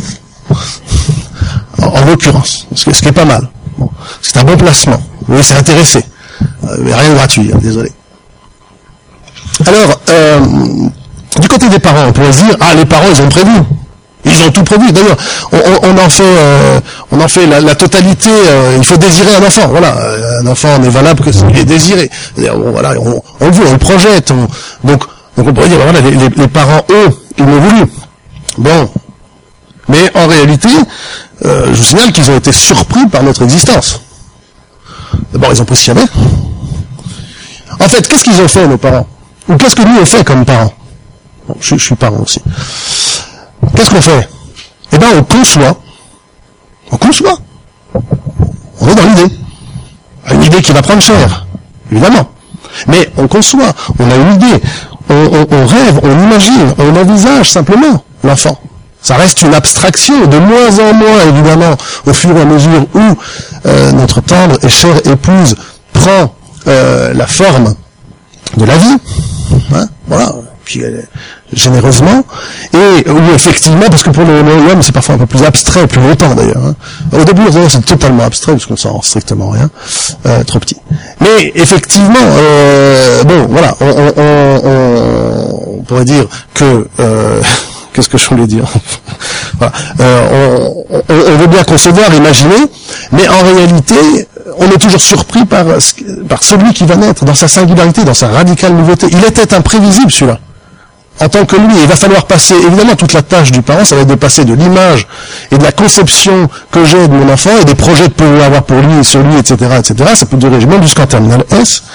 En, en l'occurrence, ce, ce qui est pas mal. Bon, c'est un bon placement. Oui, c'est intéressé. Euh, mais rien de gratuit, hein, désolé. Alors, euh, du côté des parents, on pourrait se dire, ah, les parents, ils ont prévu. Ils ont tout prévu. D'ailleurs, on, on, on en fait, euh, on en fait la, la totalité. Euh, il faut désirer un enfant. Voilà, un enfant n'est valable que s'il est désiré. On, voilà, on, on le veut, on le projette. On, donc, donc, on pourrait dire, voilà, les, les, les parents, eux, ils l'ont voulu. Bon, mais en réalité, euh, je vous signale qu'ils ont été surpris par notre existence. D'abord, ils ont pris ce qu'il y avait. En fait, qu'est-ce qu'ils ont fait, nos parents? Ou qu'est-ce que nous on fait comme parents? Bon, je, je suis parent aussi. Qu'est-ce qu'on fait? Eh bien, on conçoit. On conçoit. On est dans l'idée. Une idée qui va prendre cher, évidemment. Mais on conçoit. On a une idée. On, on, on rêve, on imagine, on envisage simplement l'enfant. Ça reste une abstraction, de moins en moins, évidemment, au fur et à mesure où euh, notre tendre et chère épouse prend euh, la forme de la vie. Hein, voilà. Puis euh, généreusement, et oui, effectivement, parce que pour l'homme, c'est parfois un peu plus abstrait, plus longtemps d'ailleurs. Hein. Au début, c'est totalement abstrait, parce qu'on s'en rend strictement rien, euh, trop petit. Mais effectivement, euh, bon, voilà, on, on, on, on pourrait dire que, euh, qu'est-ce que je voulais dire voilà, euh, on, on, on veut bien concevoir, imaginer, mais en réalité, on est toujours surpris par, par celui qui va naître, dans sa singularité, dans sa radicale nouveauté. Il était imprévisible, celui-là. En tant que lui, il va falloir passer, évidemment, toute la tâche du parent, ça va être de passer de l'image et de la conception que j'ai de mon enfant et des projets que je peux avoir pour lui et sur lui, et cetera, et cetera. Ça peut durer même jusqu'en terminale S,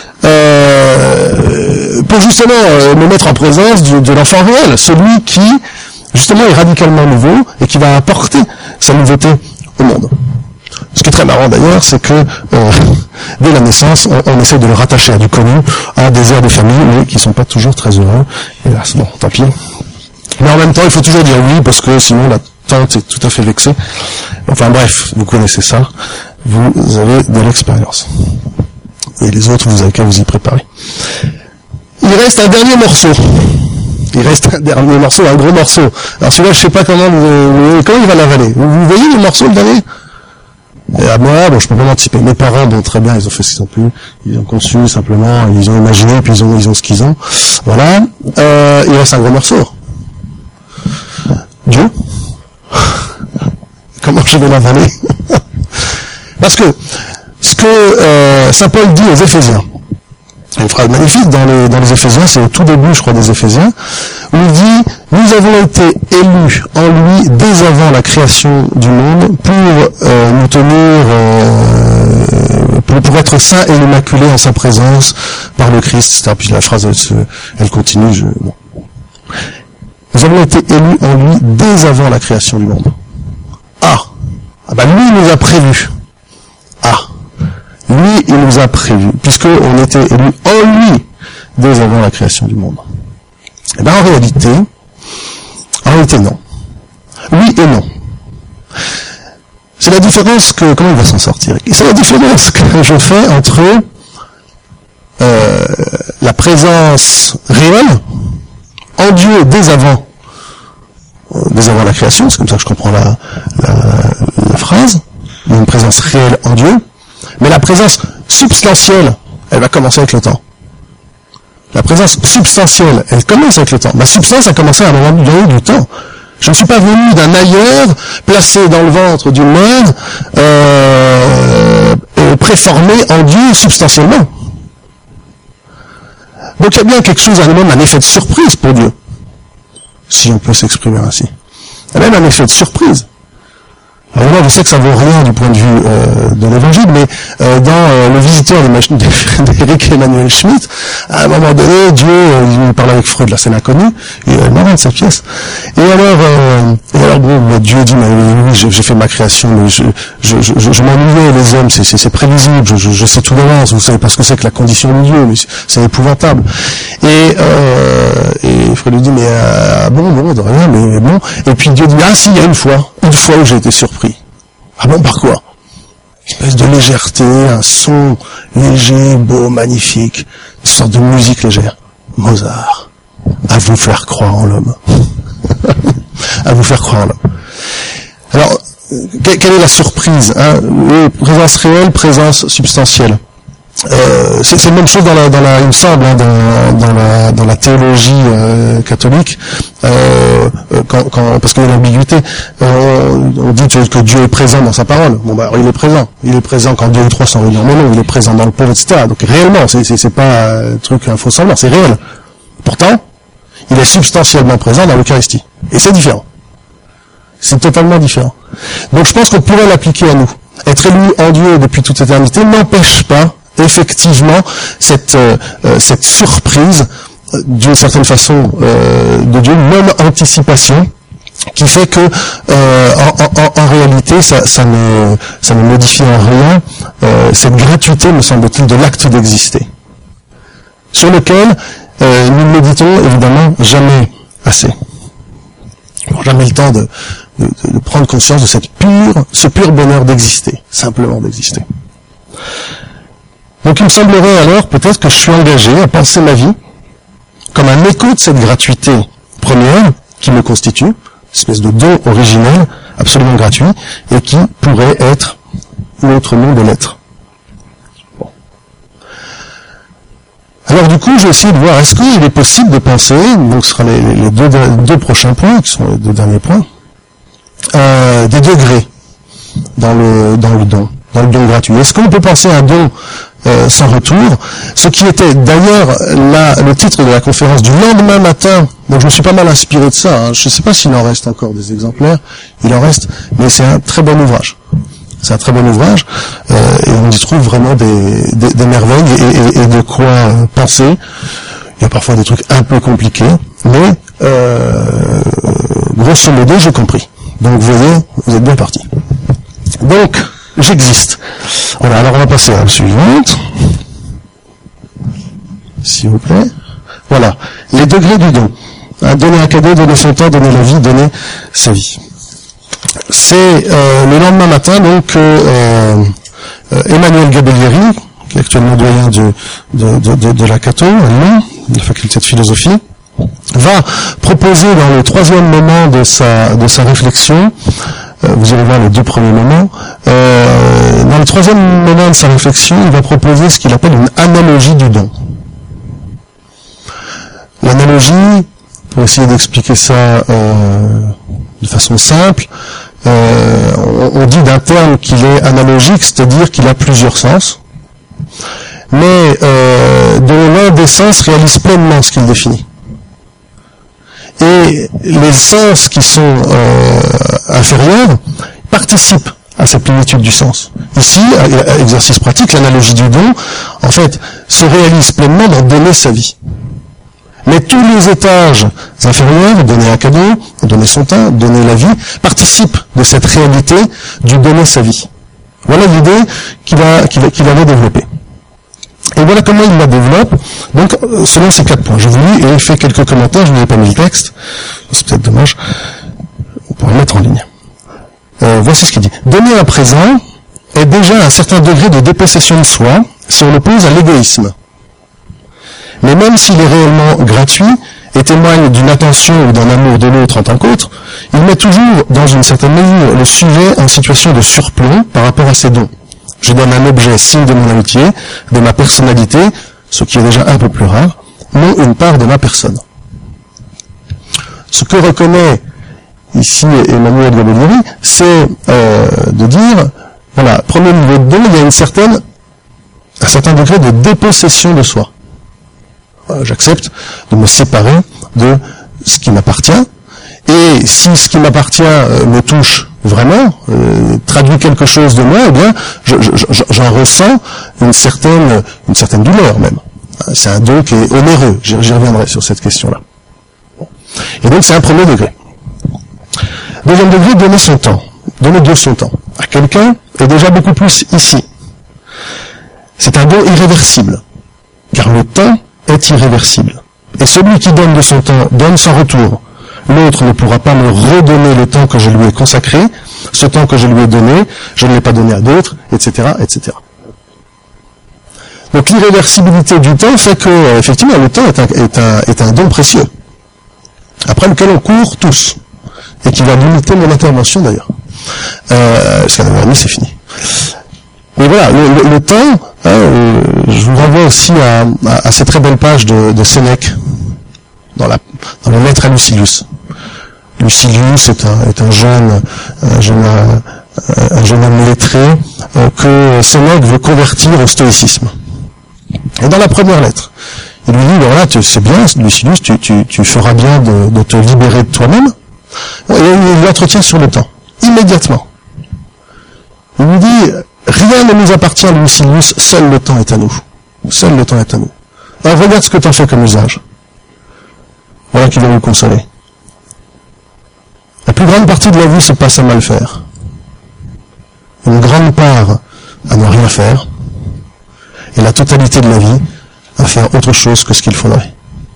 euh, pour justement euh, me mettre en présence de, de l'enfant réel, celui qui, justement, est radicalement nouveau et qui va apporter sa nouveauté au monde. Ce qui est très marrant d'ailleurs, c'est que euh, dès la naissance, on, on essaie de le rattacher à du connu, à des airs de famille, mais qui sont pas toujours très heureux. Hélas, bon, tant pis. Mais en même temps, il faut toujours dire oui, parce que sinon la tante est tout à fait vexée. Enfin bref, vous connaissez ça, vous avez de l'expérience. Et les autres, vous avez qu'à vous y préparer. Il reste un dernier morceau. Il reste un dernier morceau, un gros morceau. Alors celui-là, je sais pas comment, vous, comment il va l'avaler. Vous, vous voyez le morceau, le dernier? Et à moi, bon, je peux pas m'anticiper. Mes parents, bon, très bien, ils ont fait ce qu'ils ont pu. Ils ont conçu, simplement, ils ont imaginé, puis ils ont, ils ont ce qu'ils ont. Voilà. Euh, il reste un gros morceau. Dieu. Comment je vais l'avaler? Parce que, ce que, euh, Saint Paul dit aux Éphésiens, une phrase magnifique dans les, dans les Éphésiens, c'est au tout début, je crois, des Éphésiens, où il dit, nous avons été élus en lui dès avant la création du monde pour euh, nous tenir, euh, pour, pour être saints et immaculés en sa présence par le Christ, et cetera. Puis la phrase, elle, se, elle continue, je, bon. Nous avons été élus en lui dès avant la création du monde. Ah ben lui, il nous a prévus. Ah, lui, il nous a prévus, puisqu'on était élus en lui dès avant la création du monde. Eh ben en réalité, en réalité non. Oui et non. C'est la différence que, comment il va s'en sortir? C'est la différence que je fais entre euh, la présence réelle en Dieu dès avant, dès avant la création, c'est comme ça que je comprends la, la, la phrase, une présence réelle en Dieu, mais la présence substantielle, elle va commencer avec le temps. La présence substantielle, elle commence avec le temps. Ma substance a commencé à un moment donné du temps. Je ne suis pas venu d'un ailleurs, placé dans le ventre d'une mère, euh, euh, préformé en Dieu substantiellement. Donc il y a bien quelque chose, à même un effet de surprise pour Dieu, si on peut s'exprimer ainsi. Il y a même un effet de surprise. Alors moi, je sais que ça vaut rien du point de vue euh, de l'évangile, mais euh, dans euh, Le Visiteur d'Éric Emmanuel Schmitt, à un moment donné, Dieu, euh, il parle avec Freud, là c'est l'inconnu, il est marrant de cette pièce. Et alors, euh, et alors bon, Dieu dit, mais oui, j'ai, j'ai fait ma création, mais je, je, je, je, je m'ennuyais, les hommes, c'est, c'est, c'est prévisible, je, je, je sais tout d'avance, vous savez pas ce que c'est que la condition de Dieu, mais c'est, c'est épouvantable. Et, euh, et Freud lui dit, mais euh, bon, bon, de rien, mais bon. Et puis Dieu dit, ah si, il y a une fois, une fois où j'ai été surpris. Ah bon, par quoi? Une espèce de légèreté, un son léger, beau, magnifique, une sorte de musique légère. Mozart. À vous faire croire en l'homme. À vous faire croire en l'homme. Alors, quelle est la surprise, hein? Oui, présence réelle, présence substantielle. Euh, c'est, c'est la même chose dans la, dans la, il me semble, hein, dans, dans la, dans la théologie euh, catholique, euh, quand, quand, parce qu'il y a l'ambiguïté. Euh, on dit que, que Dieu est présent dans sa parole. Bon, bah, alors, il est présent. Il est présent quand deux ou trois sont réunis en mon nom. Il est présent dans le pauvre, et cetera. Donc réellement, c'est, c'est, c'est pas un truc, un faux semblant, c'est réel. Pourtant, il est substantiellement présent dans l'Eucharistie. Et c'est différent. C'est totalement différent. Donc je pense qu'on pourrait l'appliquer à nous. Être élu en Dieu depuis toute éternité n'empêche pas effectivement cette euh, cette surprise euh, d'une certaine façon euh, de Dieu, même anticipation, qui fait que euh, en, en, en réalité ça, ça ne ça ne modifie en rien euh, cette gratuité, me semble-t-il, de l'acte d'exister, sur lequel euh, nous ne méditons évidemment jamais assez. On n'a jamais le temps de, de, de prendre conscience de cette pure, ce pur bonheur d'exister, simplement d'exister. Donc il me semblerait alors peut-être que je suis engagé à penser ma vie comme un écho de cette gratuité première qui me constitue, une espèce de don originel, absolument gratuit, et qui pourrait être l'autre nom de l'être. Bon. Alors du coup, j'ai essayé de voir, est-ce qu'il est possible de penser, donc ce sera les, les deux, deux prochains points, qui sont les deux derniers points, euh, des degrés dans le, dans le don, dans le don gratuit. Est-ce qu'on peut penser à un don Euh, sans retour, ce qui était d'ailleurs la, le titre de la conférence du lendemain matin, donc je me suis pas mal inspiré de ça, hein. Je ne sais pas s'il en reste encore des exemplaires, il en reste, mais c'est un très bon ouvrage. C'est un très bon ouvrage, euh, et on y trouve vraiment des, des, des merveilles et, et, et de quoi euh, penser. Il y a parfois des trucs un peu compliqués, mais euh, grosso modo j'ai compris. Donc vous voyez, vous êtes bien partis. Donc, j'existe. Voilà, alors on va passer à la suivante. S'il vous plaît. Voilà, les degrés du don. Hein, donner un cadeau, donner son temps, donner la vie, donner sa vie. C'est euh, le lendemain matin, donc, euh, euh, Emmanuel Gabellieri, qui est actuellement doyen de, de, de, de, de la Cato, de la faculté de philosophie, va proposer dans le troisième moment de sa, de sa réflexion, euh, vous allez voir les deux premiers moments, euh, dans le troisième moment de sa réflexion, il va proposer ce qu'il appelle une analogie du don. L'analogie, pour essayer d'expliquer ça euh, de façon simple, euh, on, on dit d'un terme qu'il est analogique, c'est-à-dire qu'il a plusieurs sens, mais euh, dont l'un des sens réalise pleinement ce qu'il définit. Et les sens qui sont euh, inférieurs participent à cette plénitude du sens. Ici, à exercice pratique, l'analogie du don, en fait, se réalise pleinement dans donner sa vie. Mais tous les étages inférieurs, donner un cadeau, donner son temps, donner la vie, participent de cette réalité du donner sa vie. Voilà l'idée qu'il a, qu'il a, qu'il avait développée. Et voilà comment il la développe, donc, selon ces quatre points. Je vous lis et fait quelques commentaires, je n'avais pas mis le texte. C'est peut-être dommage. On pourrait le mettre en ligne. Euh, voici ce qu'il dit. Donner un présent est déjà un certain degré de dépossession de soi, si on l'oppose à l'égoïsme. Mais même s'il est réellement gratuit et témoigne d'une attention ou d'un amour de l'autre en tant qu'autre, il met toujours, dans une certaine mesure, le sujet en situation de surplomb par rapport à ses dons. Je donne un objet signe de mon amitié, de ma personnalité, ce qui est déjà un peu plus rare, non une part de ma personne. Ce que reconnaît ici Emmanuel Gabellieri, c'est euh, de dire, voilà, premier niveau de don, il y a une certaine, un certain degré de dépossession de soi. J'accepte de me séparer de ce qui m'appartient, et si ce qui m'appartient euh, me touche vraiment, euh, traduit quelque chose de moi, eh bien, je, je, je, j'en ressens une certaine, une certaine douleur même. C'est un don qui est onéreux, j'y, j'y reviendrai sur cette question-là. Et donc c'est un premier degré. Deuxième degré, donner son temps, donner de son temps à quelqu'un, et déjà beaucoup plus ici. C'est un don irréversible, car le temps est irréversible. Et celui qui donne de son temps donne sans retour. L'autre ne pourra pas me redonner le temps que je lui ai consacré, ce temps que je lui ai donné, je ne l'ai pas donné à d'autres, et cetera, et cetera. Donc l'irréversibilité du temps fait que, effectivement, le temps est un, est un, est un don précieux, après lequel on court tous, et qui va limiter mon intervention d'ailleurs. Euh, parce qu'à neuf heures trente, c'est fini. Mais voilà, le, le, le temps, hein, euh, je vous renvoie aussi à, à, à ces très belles pages de, de Sénèque, dans, la, dans le Lettre à Lucilius. Lucilius est un, est un jeune, un jeune, un jeune homme lettré euh, que Sénèque veut convertir au stoïcisme. Et dans la première lettre, il lui dit, ben voilà, tu, c'est bien, Lucilius, tu, tu, tu feras bien de, de te libérer de toi-même. Et il l'entretient sur le temps, immédiatement. Il lui dit, rien ne nous appartient, Lucilius, seul le temps est à nous. Seul le temps est à nous. Alors regarde ce que tu en fais comme usage. Voilà qui va nous consoler. La plus grande partie de la vie se passe à mal faire. Une grande part à ne rien faire. Et la totalité de la vie à faire autre chose que ce qu'il faudrait.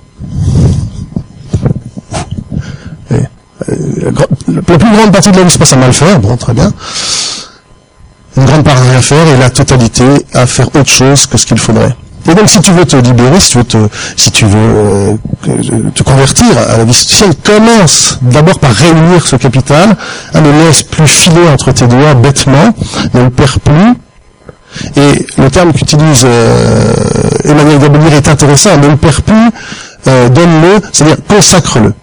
Et, euh, la plus grande partie de la vie se passe à mal faire, bon, très bien. Une grande part à rien faire et la totalité à faire autre chose que ce qu'il faudrait. Et donc si tu veux te libérer, si tu veux te, si tu veux euh, te convertir à la vie stoïcienne, commence d'abord par réunir ce capital, hein, ne laisse plus filer entre tes doigts bêtement, ne le perds plus. Et le terme qu'utilise euh, Emmanuel Gabellieri est intéressant, ne le perds plus, euh, donne-le, c'est-à-dire consacre-le.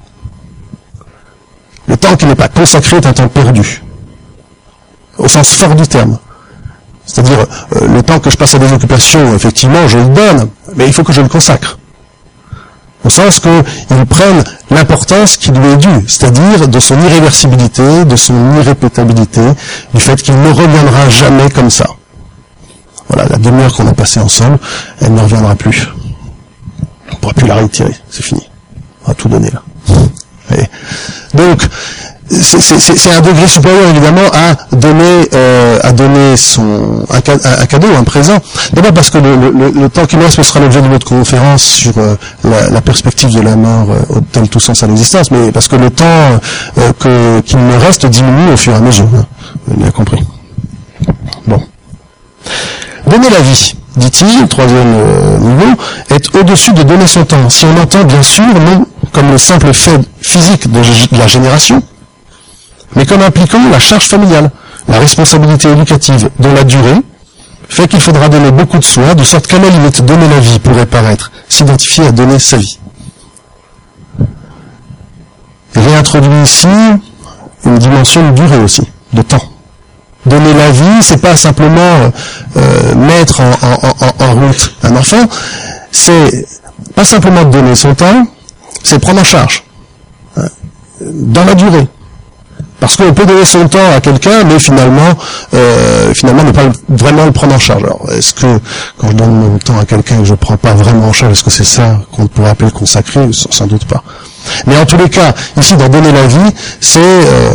Le temps qui n'est pas consacré est un temps perdu, au sens fort du terme. C'est-à-dire, euh, le temps que je passe à des occupations, effectivement, je le donne, mais il faut que je le consacre. Au sens qu'il prenne l'importance qui lui est due, c'est-à-dire de son irréversibilité, de son irrépétabilité, du fait qu'il ne reviendra jamais comme ça. Voilà, la demi-heure qu'on a passée ensemble, elle ne reviendra plus. On ne pourra plus la retirer, c'est fini. On va tout donner là. Et donc, c'est, c'est, c'est un degré supérieur évidemment à donner, euh, à donner son un, un, un cadeau, un présent. D'abord parce que le, le, le temps qui me reste, ce sera l'objet de notre conférence sur euh, la, la perspective de la mort euh, donne tout sens à l'existence, mais parce que le temps euh, que, qu'il me reste diminue au fur et à mesure. Hein. Vous avez bien compris. Bon. Donner la vie, dit-il, le troisième euh, niveau, est au-dessus de donner son temps. Si on entend bien sûr, non comme le simple fait physique de, de la génération, mais comme impliquant la charge familiale, la responsabilité éducative dont la durée fait qu'il faudra donner beaucoup de soi, de sorte qu'à la limite, donner la vie pourrait paraître s'identifier à donner sa vie. Il réintroduit ici une dimension de durée aussi, de temps. Donner la vie, c'est pas simplement euh, mettre en, en, en, en route un enfant, c'est pas simplement donner son temps, c'est prendre en charge, hein, dans la durée. Parce qu'on peut donner son temps à quelqu'un, mais finalement, euh, finalement ne pas vraiment le prendre en charge. Alors, est-ce que quand je donne mon temps à quelqu'un que je ne prends pas vraiment en charge, est-ce que c'est ça qu'on pourrait appeler consacré? Sans, sans doute pas. Mais en tous les cas, ici, dans donner la vie, c'est... Euh,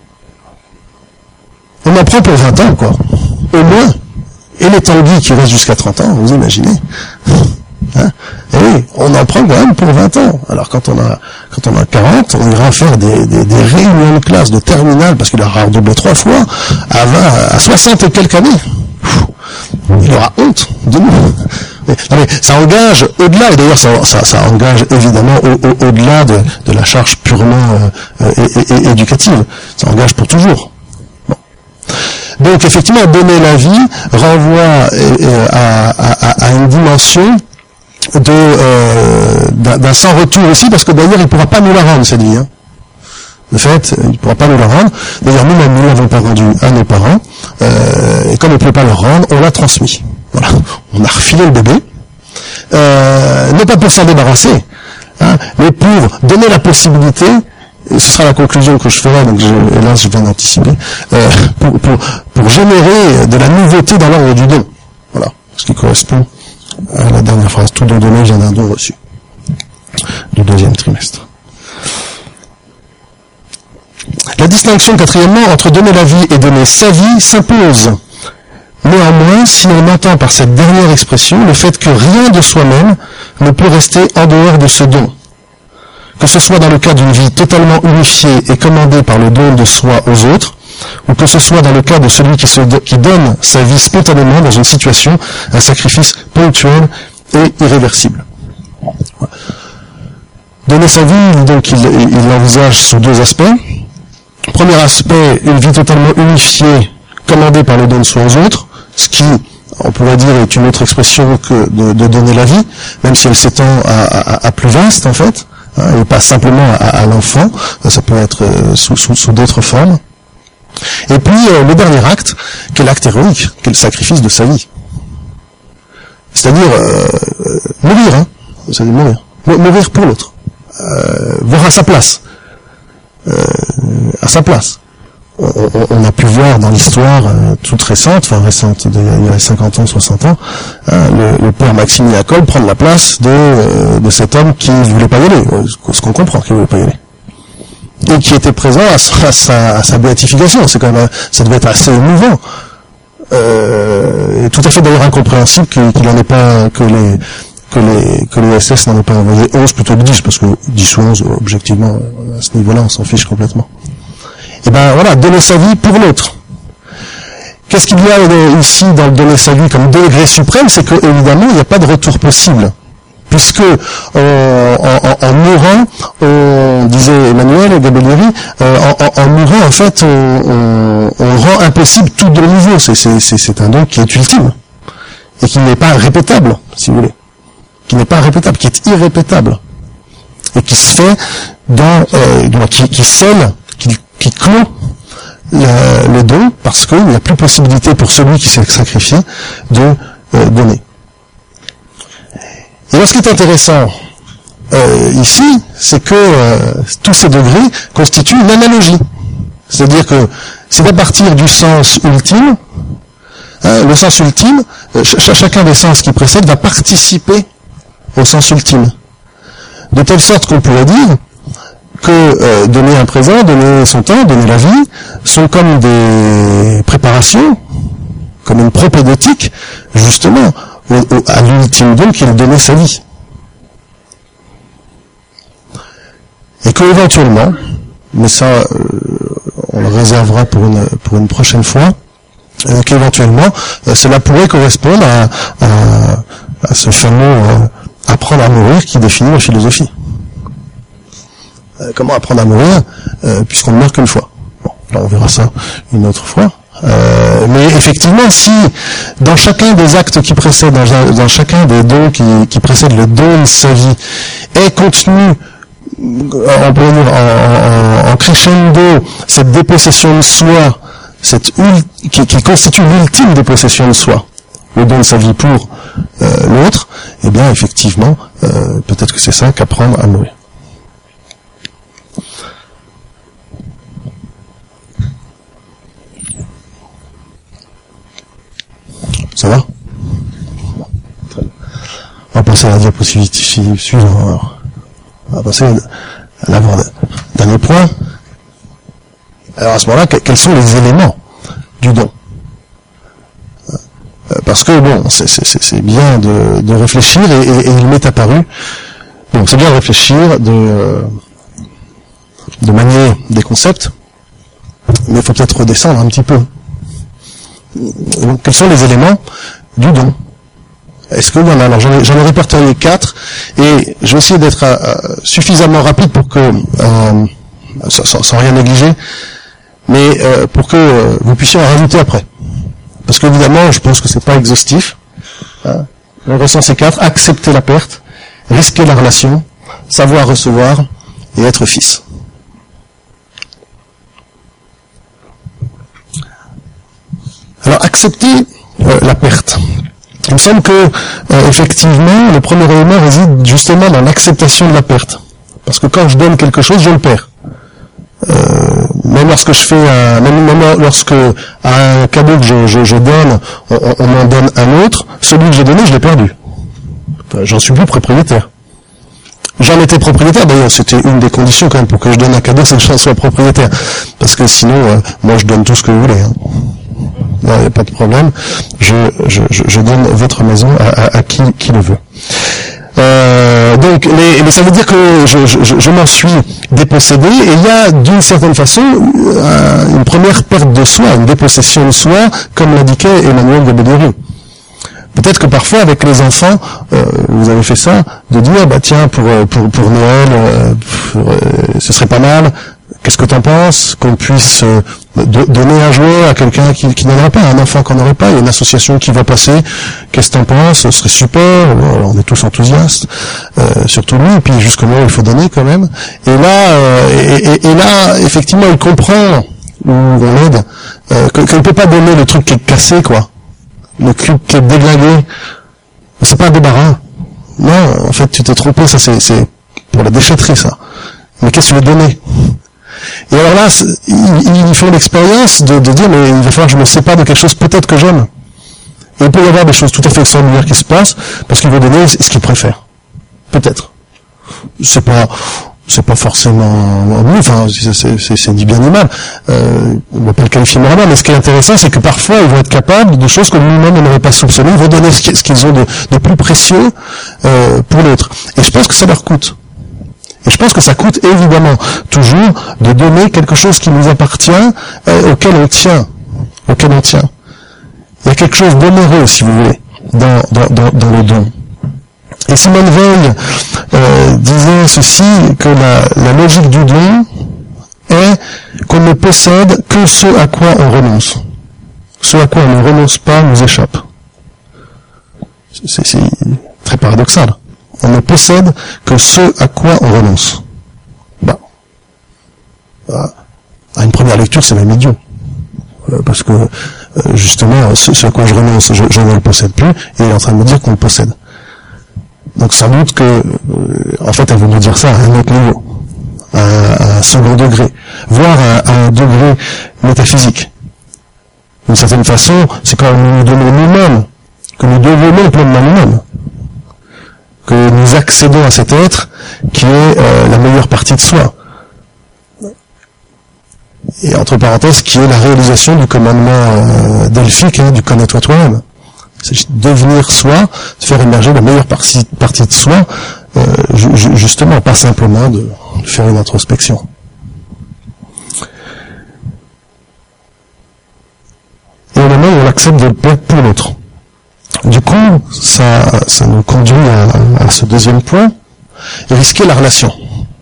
on en prend pour vingt ans, quoi. Au moins. Et les tanguis qui restent jusqu'à trente ans, vous imaginez. Hein? Et oui, on en prend quand même pour vingt ans. Alors quand on a quand on a quarante, on ira faire des, des, des réunions de classe, de terminale, parce qu'il aura redoublé trois fois, à vingt, à soixante et quelques années. Il aura honte de nous. Mais, non mais ça engage au-delà, et d'ailleurs ça, ça, ça engage évidemment au, au, au-delà de, de la charge purement euh, é, é, éducative. Ça engage pour toujours. Bon. Donc effectivement, donner la vie renvoie euh, à, à, à une dimension de euh, d'un, d'un sans retour aussi, parce que d'ailleurs il ne pourra pas nous la rendre cette vie. Hein. De fait, il ne pourra pas nous la rendre. D'ailleurs, nous-mêmes, nous ne l'avons pas rendue à nos parents, euh, et comme on ne peut pas le rendre, on l'a transmis. Voilà, on a refilé le bébé, euh, non pas pour s'en débarrasser, hein, mais pour donner la possibilité. Et ce sera la conclusion que je ferai, donc je, hélas je viens d'anticiper, euh, pour, pour, pour générer de la nouveauté dans l'ordre du don. Voilà, ce qui correspond à la dernière phrase. Tout don donné vient d'un don reçu. Du deuxième trimestre. La distinction, quatrièmement, entre donner la vie et donner sa vie s'impose. Néanmoins, si on entend par cette dernière expression le fait que rien de soi-même ne peut rester en dehors de ce don, que ce soit dans le cas d'une vie totalement unifiée et commandée par le don de soi aux autres, ou que ce soit dans le cas de celui qui, se, qui donne sa vie spontanément dans une situation, un sacrifice ponctuel et irréversible. Donner sa vie, donc, il, il l'envisage sous deux aspects. Premier aspect, une vie totalement unifiée, commandée par le don de soi aux autres, ce qui, on pourrait dire, est une autre expression que de, de donner la vie, même si elle s'étend à, à, à plus vaste, en fait. Hein, et pas simplement à, à l'enfant, ça peut être euh, sous, sous, sous d'autres formes. Et puis euh, le dernier acte, qui est l'acte héroïque, qui est le sacrifice de sa vie. C'est-à-dire euh, euh, mourir, hein, c'est-à-dire mourir, mourir pour l'autre, euh, voir à sa place, euh, à sa place. On, on, on a pu voir dans l'histoire euh, toute récente, enfin récente, il y a cinquante ans, soixante ans, hein, le, le père Maxime Yacob prendre la place de, euh, de cet homme qui ne voulait pas y aller, ce qu'on comprend qu'il ne voulait pas y aller, et qui était présent à sa, à sa, à sa béatification. C'est quand même, ça devait être assez émouvant, euh, et tout à fait d'ailleurs incompréhensible qu'il, qu'il en ait pas, que les que les que les S S n'en aient pas envoyé onze plutôt que dix, parce que dix ou onze, objectivement, à ce niveau-là, on s'en fiche complètement. Et ben voilà, donner sa vie pour l'autre. Qu'est-ce qu'il y a ici dans le donner sa vie comme degré suprême? C'est que évidemment il n'y a pas de retour possible, puisque en, en, en mourant, on disait Emmanuel Gabellieri, euh, en, en, en mourant en fait on, on, on rend impossible tout don nouveau. C'est, c'est, c'est, c'est un don qui est ultime et qui n'est pas répétable, si vous voulez, qui n'est pas répétable, qui est irrépétable et qui se fait dans, euh, qui, qui scelle, qui qui clôt le, le don, parce qu'il n'y a plus possibilité pour celui qui s'est sacrifié de euh, donner. Et alors ce qui est intéressant euh, ici, c'est que euh, tous ces degrés constituent une analogie. C'est-à-dire que c'est à partir du sens ultime, hein, le sens ultime, euh, ch- chacun des sens qui précèdent va participer au sens ultime. De telle sorte qu'on pourrait dire que euh, donner un présent, donner son temps, donner la vie, sont comme des préparations, comme une propédeutique, justement, au, au, à l'ultime don qui est de donner sa vie. Et que éventuellement, mais ça, euh, on le réservera pour une, pour une prochaine fois, euh, qu'éventuellement, euh, cela pourrait correspondre à, à, à ce fameux euh, apprendre à mourir qui définit la philosophie. Comment apprendre à mourir, euh, puisqu'on ne meurt qu'une fois. Bon, là on verra ça une autre fois. Euh, mais effectivement, si dans chacun des actes qui précèdent, dans, dans chacun des dons qui, qui précèdent le don de sa vie, est contenu, on peut dire en, en, en crescendo, cette dépossession de soi, cette ul, qui, qui constitue l'ultime dépossession de soi, le don de sa vie pour euh, l'autre, eh bien effectivement, euh, peut-être que c'est ça qu'apprendre à mourir. On va passer à la diapositive suivante. Alors, on va passer à l'avant-dernier point. Alors à ce moment-là, quels sont les éléments du don? Parce que bon, c'est, c'est, c'est bien de, de réfléchir, et, et, et il m'est apparu, bon, c'est bien de réfléchir, de, de manier des concepts, mais il faut peut-être redescendre un petit peu. Donc, quels sont les éléments du don? Est-ce qu'il y en a? Alors j'en ai, j'en ai répertorié quatre, et je vais essayer d'être euh, suffisamment rapide pour que, euh, sans, sans rien négliger, mais euh, pour que euh, vous puissiez en rajouter après. Parce qu'évidemment, je pense que c'est pas exhaustif. Hein. On ressent ces quatre: accepter la perte, risquer la relation, savoir recevoir et être fils. Alors, accepter euh, la perte. Il me semble que, euh, effectivement, le premier élément réside justement dans l'acceptation de la perte. Parce que quand je donne quelque chose, je le perds. Euh, même lorsque je fais un, même, même lorsque à un cadeau que je, je, je donne, on, on m'en donne un autre, celui que j'ai donné, je l'ai perdu. Enfin, j'en suis plus propriétaire. J'en étais propriétaire, d'ailleurs, c'était une des conditions quand même pour que je donne un cadeau, c'est que j'en sois propriétaire. Parce que sinon, euh, moi je donne tout ce que vous voulez. Hein. Non, il n'y a pas de problème. Je, je, je, je donne votre maison à, à, à qui, qui le veut. Euh, donc, mais, mais ça veut dire que je, je, je m'en suis dépossédé, et il y a d'une certaine façon euh, une première perte de soi, une dépossession de soi, comme l'indiquait Emmanuel de Bellerie. Peut-être que parfois avec les enfants, euh, vous avez fait ça, de dire bah tiens pour pour pour Noël, euh, pour, euh, ce serait pas mal. Qu'est-ce que t'en penses qu'on puisse euh, de, donner un jouet à quelqu'un qui, qui n'en aurait pas, un enfant qui n'en aurait pas, il y a une association qui va passer, qu'est-ce que t'en penses, ce serait super, on est tous enthousiastes, euh, surtout lui, et puis jusqu'au moment où il faut donner quand même. Et là, euh, et, et, et là, effectivement, il comprend, ou on l'aide, euh, qu'il ne peut pas donner le truc qui est cassé, quoi, le truc qui est déglingué. C'est pas un débarras. Non, en fait, tu t'es trompé, ça c'est, c'est pour la déchetterie, ça. Mais qu'est-ce que tu veux donner? Et alors là, ils, ils font l'expérience de, de dire, mais il va falloir que je me sépare de quelque chose peut-être que j'aime. Et il peut y avoir des choses tout à fait extraordinaires qui se passent, parce qu'il veut donner ce qu'il préfère. Peut-être. C'est pas, c'est pas forcément, enfin, c'est, c'est, c'est ni bien ni mal. Euh, on va pas le qualifier moralement, mais ce qui est intéressant, c'est que parfois, ils vont être capables de choses que nous-mêmes n'auraient pas soupçonnées. Ils vont donner ce qu'ils ont de, de plus précieux, euh, pour l'autre. Et je pense que ça leur coûte. Et je pense que ça coûte évidemment toujours de donner quelque chose qui nous appartient, euh, auquel on tient, auquel on tient. Il y a quelque chose d'onéreux, si vous voulez, dans, dans, dans, dans le don. Et Simone Veil euh, disait ceci, que la, la logique du don est qu'on ne possède que ce à quoi on renonce. Ce à quoi on ne renonce pas nous échappe. C'est, c'est très paradoxal. On ne possède que ce à quoi on renonce. Bah, à une première lecture, c'est même idiot. Euh, parce que, euh, justement, ce, ce à quoi je renonce, je, je ne le possède plus, et il est en train de me dire qu'on le possède. Donc sans doute que, euh, en fait, elle veut nous dire ça à un autre niveau, à, à un second degré, voire à, à un degré métaphysique. D'une certaine façon, c'est quand nous nous donnons nous-mêmes, que nous devenons pleinement nous-mêmes, que nous accédons à cet être qui est euh, la meilleure partie de soi. Et entre parenthèses, qui est la réalisation du commandement euh, delphique, hein, du connais-toi toi-même. C'est devenir soi, de faire émerger la meilleure partie, partie de soi, euh, ju- justement, pas simplement de, de faire une introspection. Et au moment où on accepte de le perdre pour l'autre. Du coup, ça, ça nous conduit à, à ce deuxième point, risquer la relation.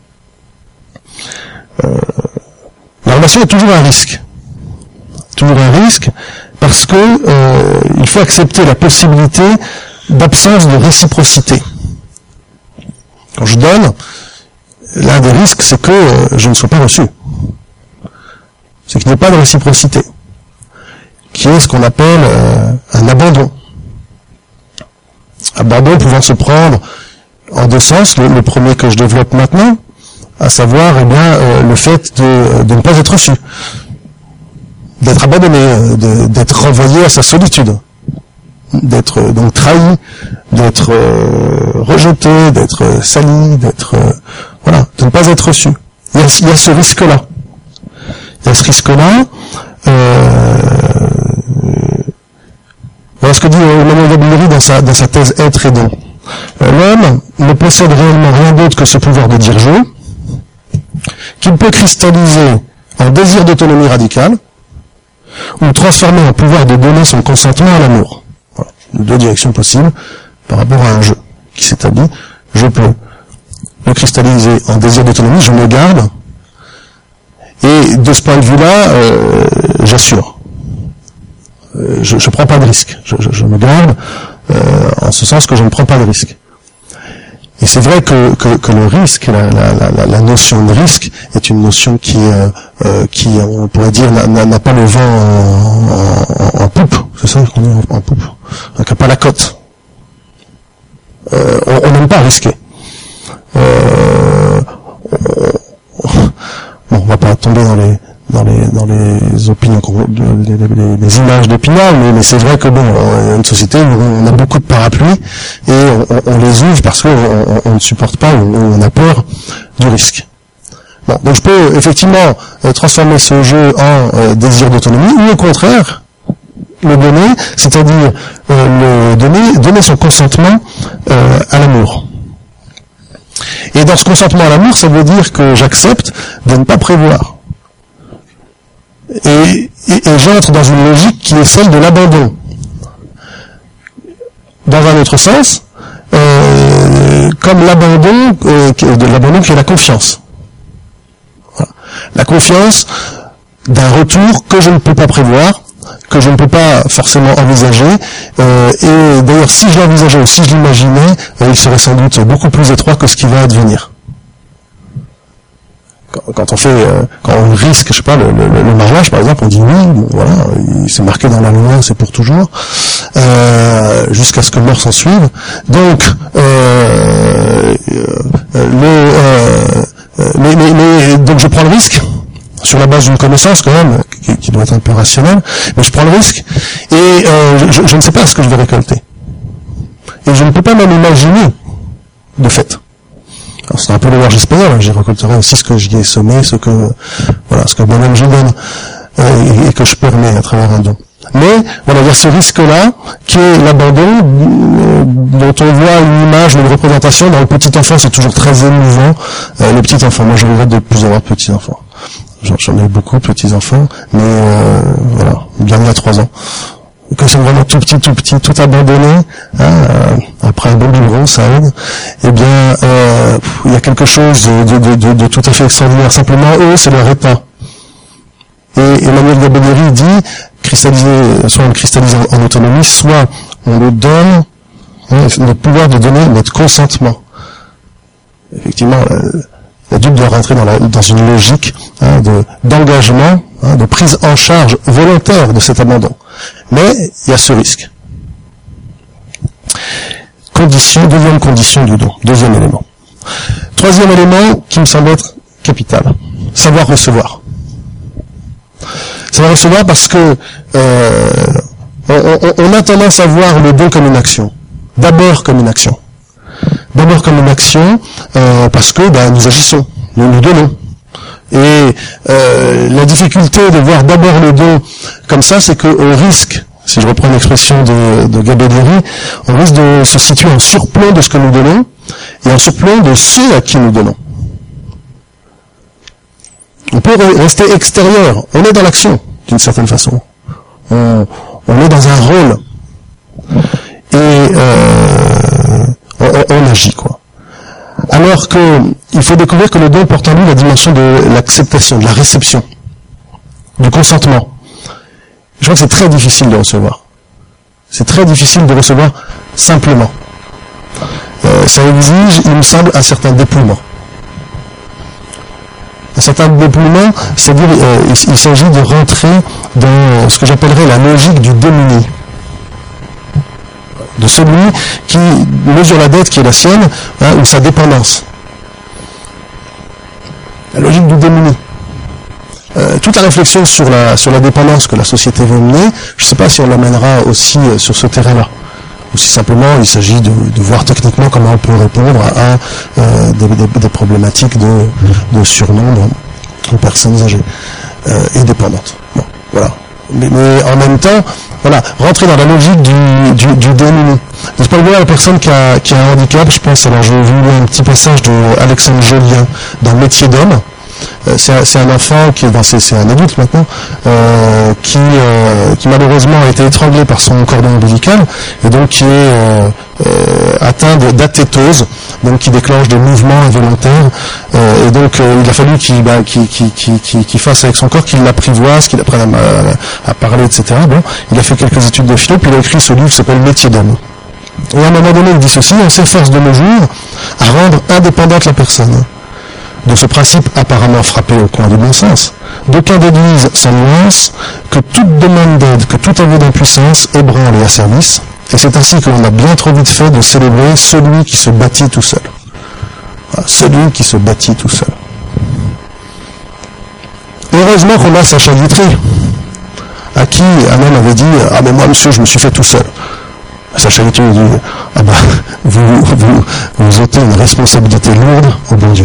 Euh, la relation est toujours un risque. Toujours un risque, parce que euh, il faut accepter la possibilité d'absence de réciprocité. Quand je donne, l'un des risques, c'est que euh, je ne sois pas reçu. C'est qu'il n'y ait pas de réciprocité, qui est ce qu'on appelle euh, un abandon. Abandon pouvant se prendre en deux sens, le, le premier que je développe maintenant, à savoir eh bien euh, le fait de, de ne pas être reçu, d'être abandonné, de, d'être renvoyé à sa solitude. d'être euh, donc trahi, d'être euh, rejeté, d'être euh, sali, d'être euh, voilà, de ne pas être reçu. Il y a, il y a ce risque-là. Il y a ce risque-là. Euh, voilà ce que dit Emmanuel Gabellery dans sa dans sa thèse Être et don. Euh, L'homme ne possède réellement rien d'autre que ce pouvoir de dire je, qu'il peut cristalliser en désir d'autonomie radicale, ou transformer en pouvoir de donner son consentement à l'amour. Voilà. Deux directions possibles par rapport à un jeu qui s'établit. Je peux le cristalliser en désir d'autonomie, je me garde, et de ce point de vue-là, euh, j'assure. Euh, je ne prends pas de risque. Je, je, je me garde euh, en ce sens que je ne prends pas de risque. Et c'est vrai que, que, que le risque, la, la, la, la notion de risque, est une notion qui, euh, euh, qui on pourrait dire, n'a, n'a pas le vent en, en, en poupe. C'est ça qu'on dit en, en poupe. Donc, n'a pas la cote. Euh, on n'aime pas risquer. Euh, on, bon, on va pas tomber dans les dans les dans les opinions, les, les, les images d'Épinal, mais, mais c'est vrai que bon, il y a une société où on a beaucoup de parapluies et on, on les ouvre parce qu'on on, on ne supporte pas, ou on, on a peur du risque. Bon, donc je peux effectivement euh, transformer ce jeu en euh, désir d'autonomie, ou au contraire le donner, c'est-à-dire euh, le donner donner son consentement euh, à l'amour. Et dans ce consentement à l'amour, ça veut dire que j'accepte de ne pas prévoir. Et, et, et j'entre dans une logique qui est celle de l'abandon. Dans un autre sens, euh, comme l'abandon, euh, de l'abandon qui est la confiance. Voilà. La confiance d'un retour que je ne peux pas prévoir, que je ne peux pas forcément envisager, euh, et d'ailleurs si je l'envisageais ou si je l'imaginais, euh, il serait sans doute beaucoup plus étroit que ce qui va advenir. Quand on fait, euh, quand on risque, je sais pas, le, le, le mariage par exemple, on dit oui, bon, voilà, c'est marqué dans la loi, c'est pour toujours, euh, jusqu'à ce que mort s'en suive. Donc, euh, euh, le, euh, mais, mais, mais, donc je prends le risque sur la base d'une connaissance quand même qui, qui doit être un peu rationnelle, mais je prends le risque et euh, je, je ne sais pas ce que je vais récolter et je ne peux pas même imaginer de fait. Alors, c'est un peu le large espagnol, hein. J'y récolterai aussi ce que j'y ai semé, ce que, voilà, ce que moi-même je donne, euh, et, et que je permets à travers un don. Mais, voilà, il y a ce risque-là, qui est l'abandon, euh, dont on voit une image, une représentation. Dans le petit enfant, c'est toujours très émouvant, euh, le petit enfant. Moi, je regrette de ne plus avoir de petits enfants. J'en, j'en ai eu beaucoup, petits enfants, mais, euh, voilà, bien il y a trois ans. Que c'est vraiment tout petit, tout petit, tout abandonné, hein, euh, après un bon biberon, ça aide, eh bien, euh, il y a quelque chose de, de, de, de tout à fait extraordinaire. Simplement, eux, c'est leur état. Et Emmanuel Gabellery dit, cristalliser, soit on le cristallise en, en autonomie, soit on le donne, hein, notre pouvoir de donner notre consentement. Effectivement, euh, l'adulte doit rentrer dans, la, dans une logique hein, de, d'engagement, hein, de prise en charge volontaire de cet abandon. Mais il y a ce risque. Condition, deuxième condition du don, deuxième élément. Troisième élément qui me semble être capital, savoir recevoir. Savoir recevoir parce que euh, on, on, on a tendance à voir le don comme une action. D'abord comme une action. D'abord comme une action euh, parce que ben, nous agissons, nous nous donnons. Et euh, la difficulté de voir d'abord le don comme ça, c'est qu'on risque, si je reprends l'expression de, de Gabellery, on risque de se situer en surplomb de ce que nous donnons et en surplomb de ceux à qui nous donnons. On peut rester extérieur, on est dans l'action d'une certaine façon, on, on est dans un rôle et euh, on, on agit quoi. Alors que il faut découvrir que le don porte en lui la dimension de l'acceptation, de la réception, du consentement. Je crois que c'est très difficile de recevoir. C'est très difficile de recevoir simplement. Euh, ça exige, il me semble, un certain dépouillement. Un certain dépouillement, c'est-à-dire euh, il, il s'agit de rentrer dans ce que j'appellerais la logique du démuni. De celui qui mesure la dette qui est la sienne, hein, ou sa dépendance. La logique du démuni. Euh, toute la réflexion sur la sur la dépendance que la société veut mener, je ne sais pas si on l'amènera aussi euh, sur ce terrain-là. ou si simplement il s'agit de, de voir techniquement comment on peut répondre à euh, des, des, des problématiques de, de surnombre aux personnes âgées euh, et dépendantes. Bon, voilà. Mais, mais en même temps, voilà, rentrer dans la logique du, du, du démuni. Je parle bien à la personne qui a, qui a un handicap, je pense, alors je vais vous lire un petit passage de Alexandre Jolien dans Métier d'homme. Euh, c'est, un, c'est un enfant qui, ben c'est, c'est un adulte maintenant, euh, qui, euh, qui malheureusement a été étranglé par son cordon ombilical et donc qui est euh, euh, atteint de, d'athétose, donc qui déclenche des mouvements involontaires. Euh, et donc euh, il a fallu qu'il, bah, qu'il, qu'il, qu'il, qu'il, qu'il fasse avec son corps, qu'il l'apprivoise, qu'il apprenne à, à, à parler, et cetera. Bon, il a fait quelques études de philo, puis il a écrit ce livre qui s'appelle Métier d'homme. Et à un moment donné, il dit ceci: on s'efforce de nos jours à rendre indépendante la personne. De ce principe apparemment frappé au coin du bon sens, d'aucuns déduisent sans nuance que toute demande d'aide, que tout aveu d'impuissance ébranle et asservisse, et c'est ainsi que l'on a bien trop vite fait de célébrer celui qui se bâtit tout seul. Voilà, celui qui se bâtit tout seul. Heureusement qu'on a Sacha Guitry, à qui un homme avait dit « Ah mais moi monsieur, je me suis fait tout seul ». Sacha Guitry lui dit « Ah ben, vous, vous, vous ôtez une responsabilité lourde au bon Dieu. »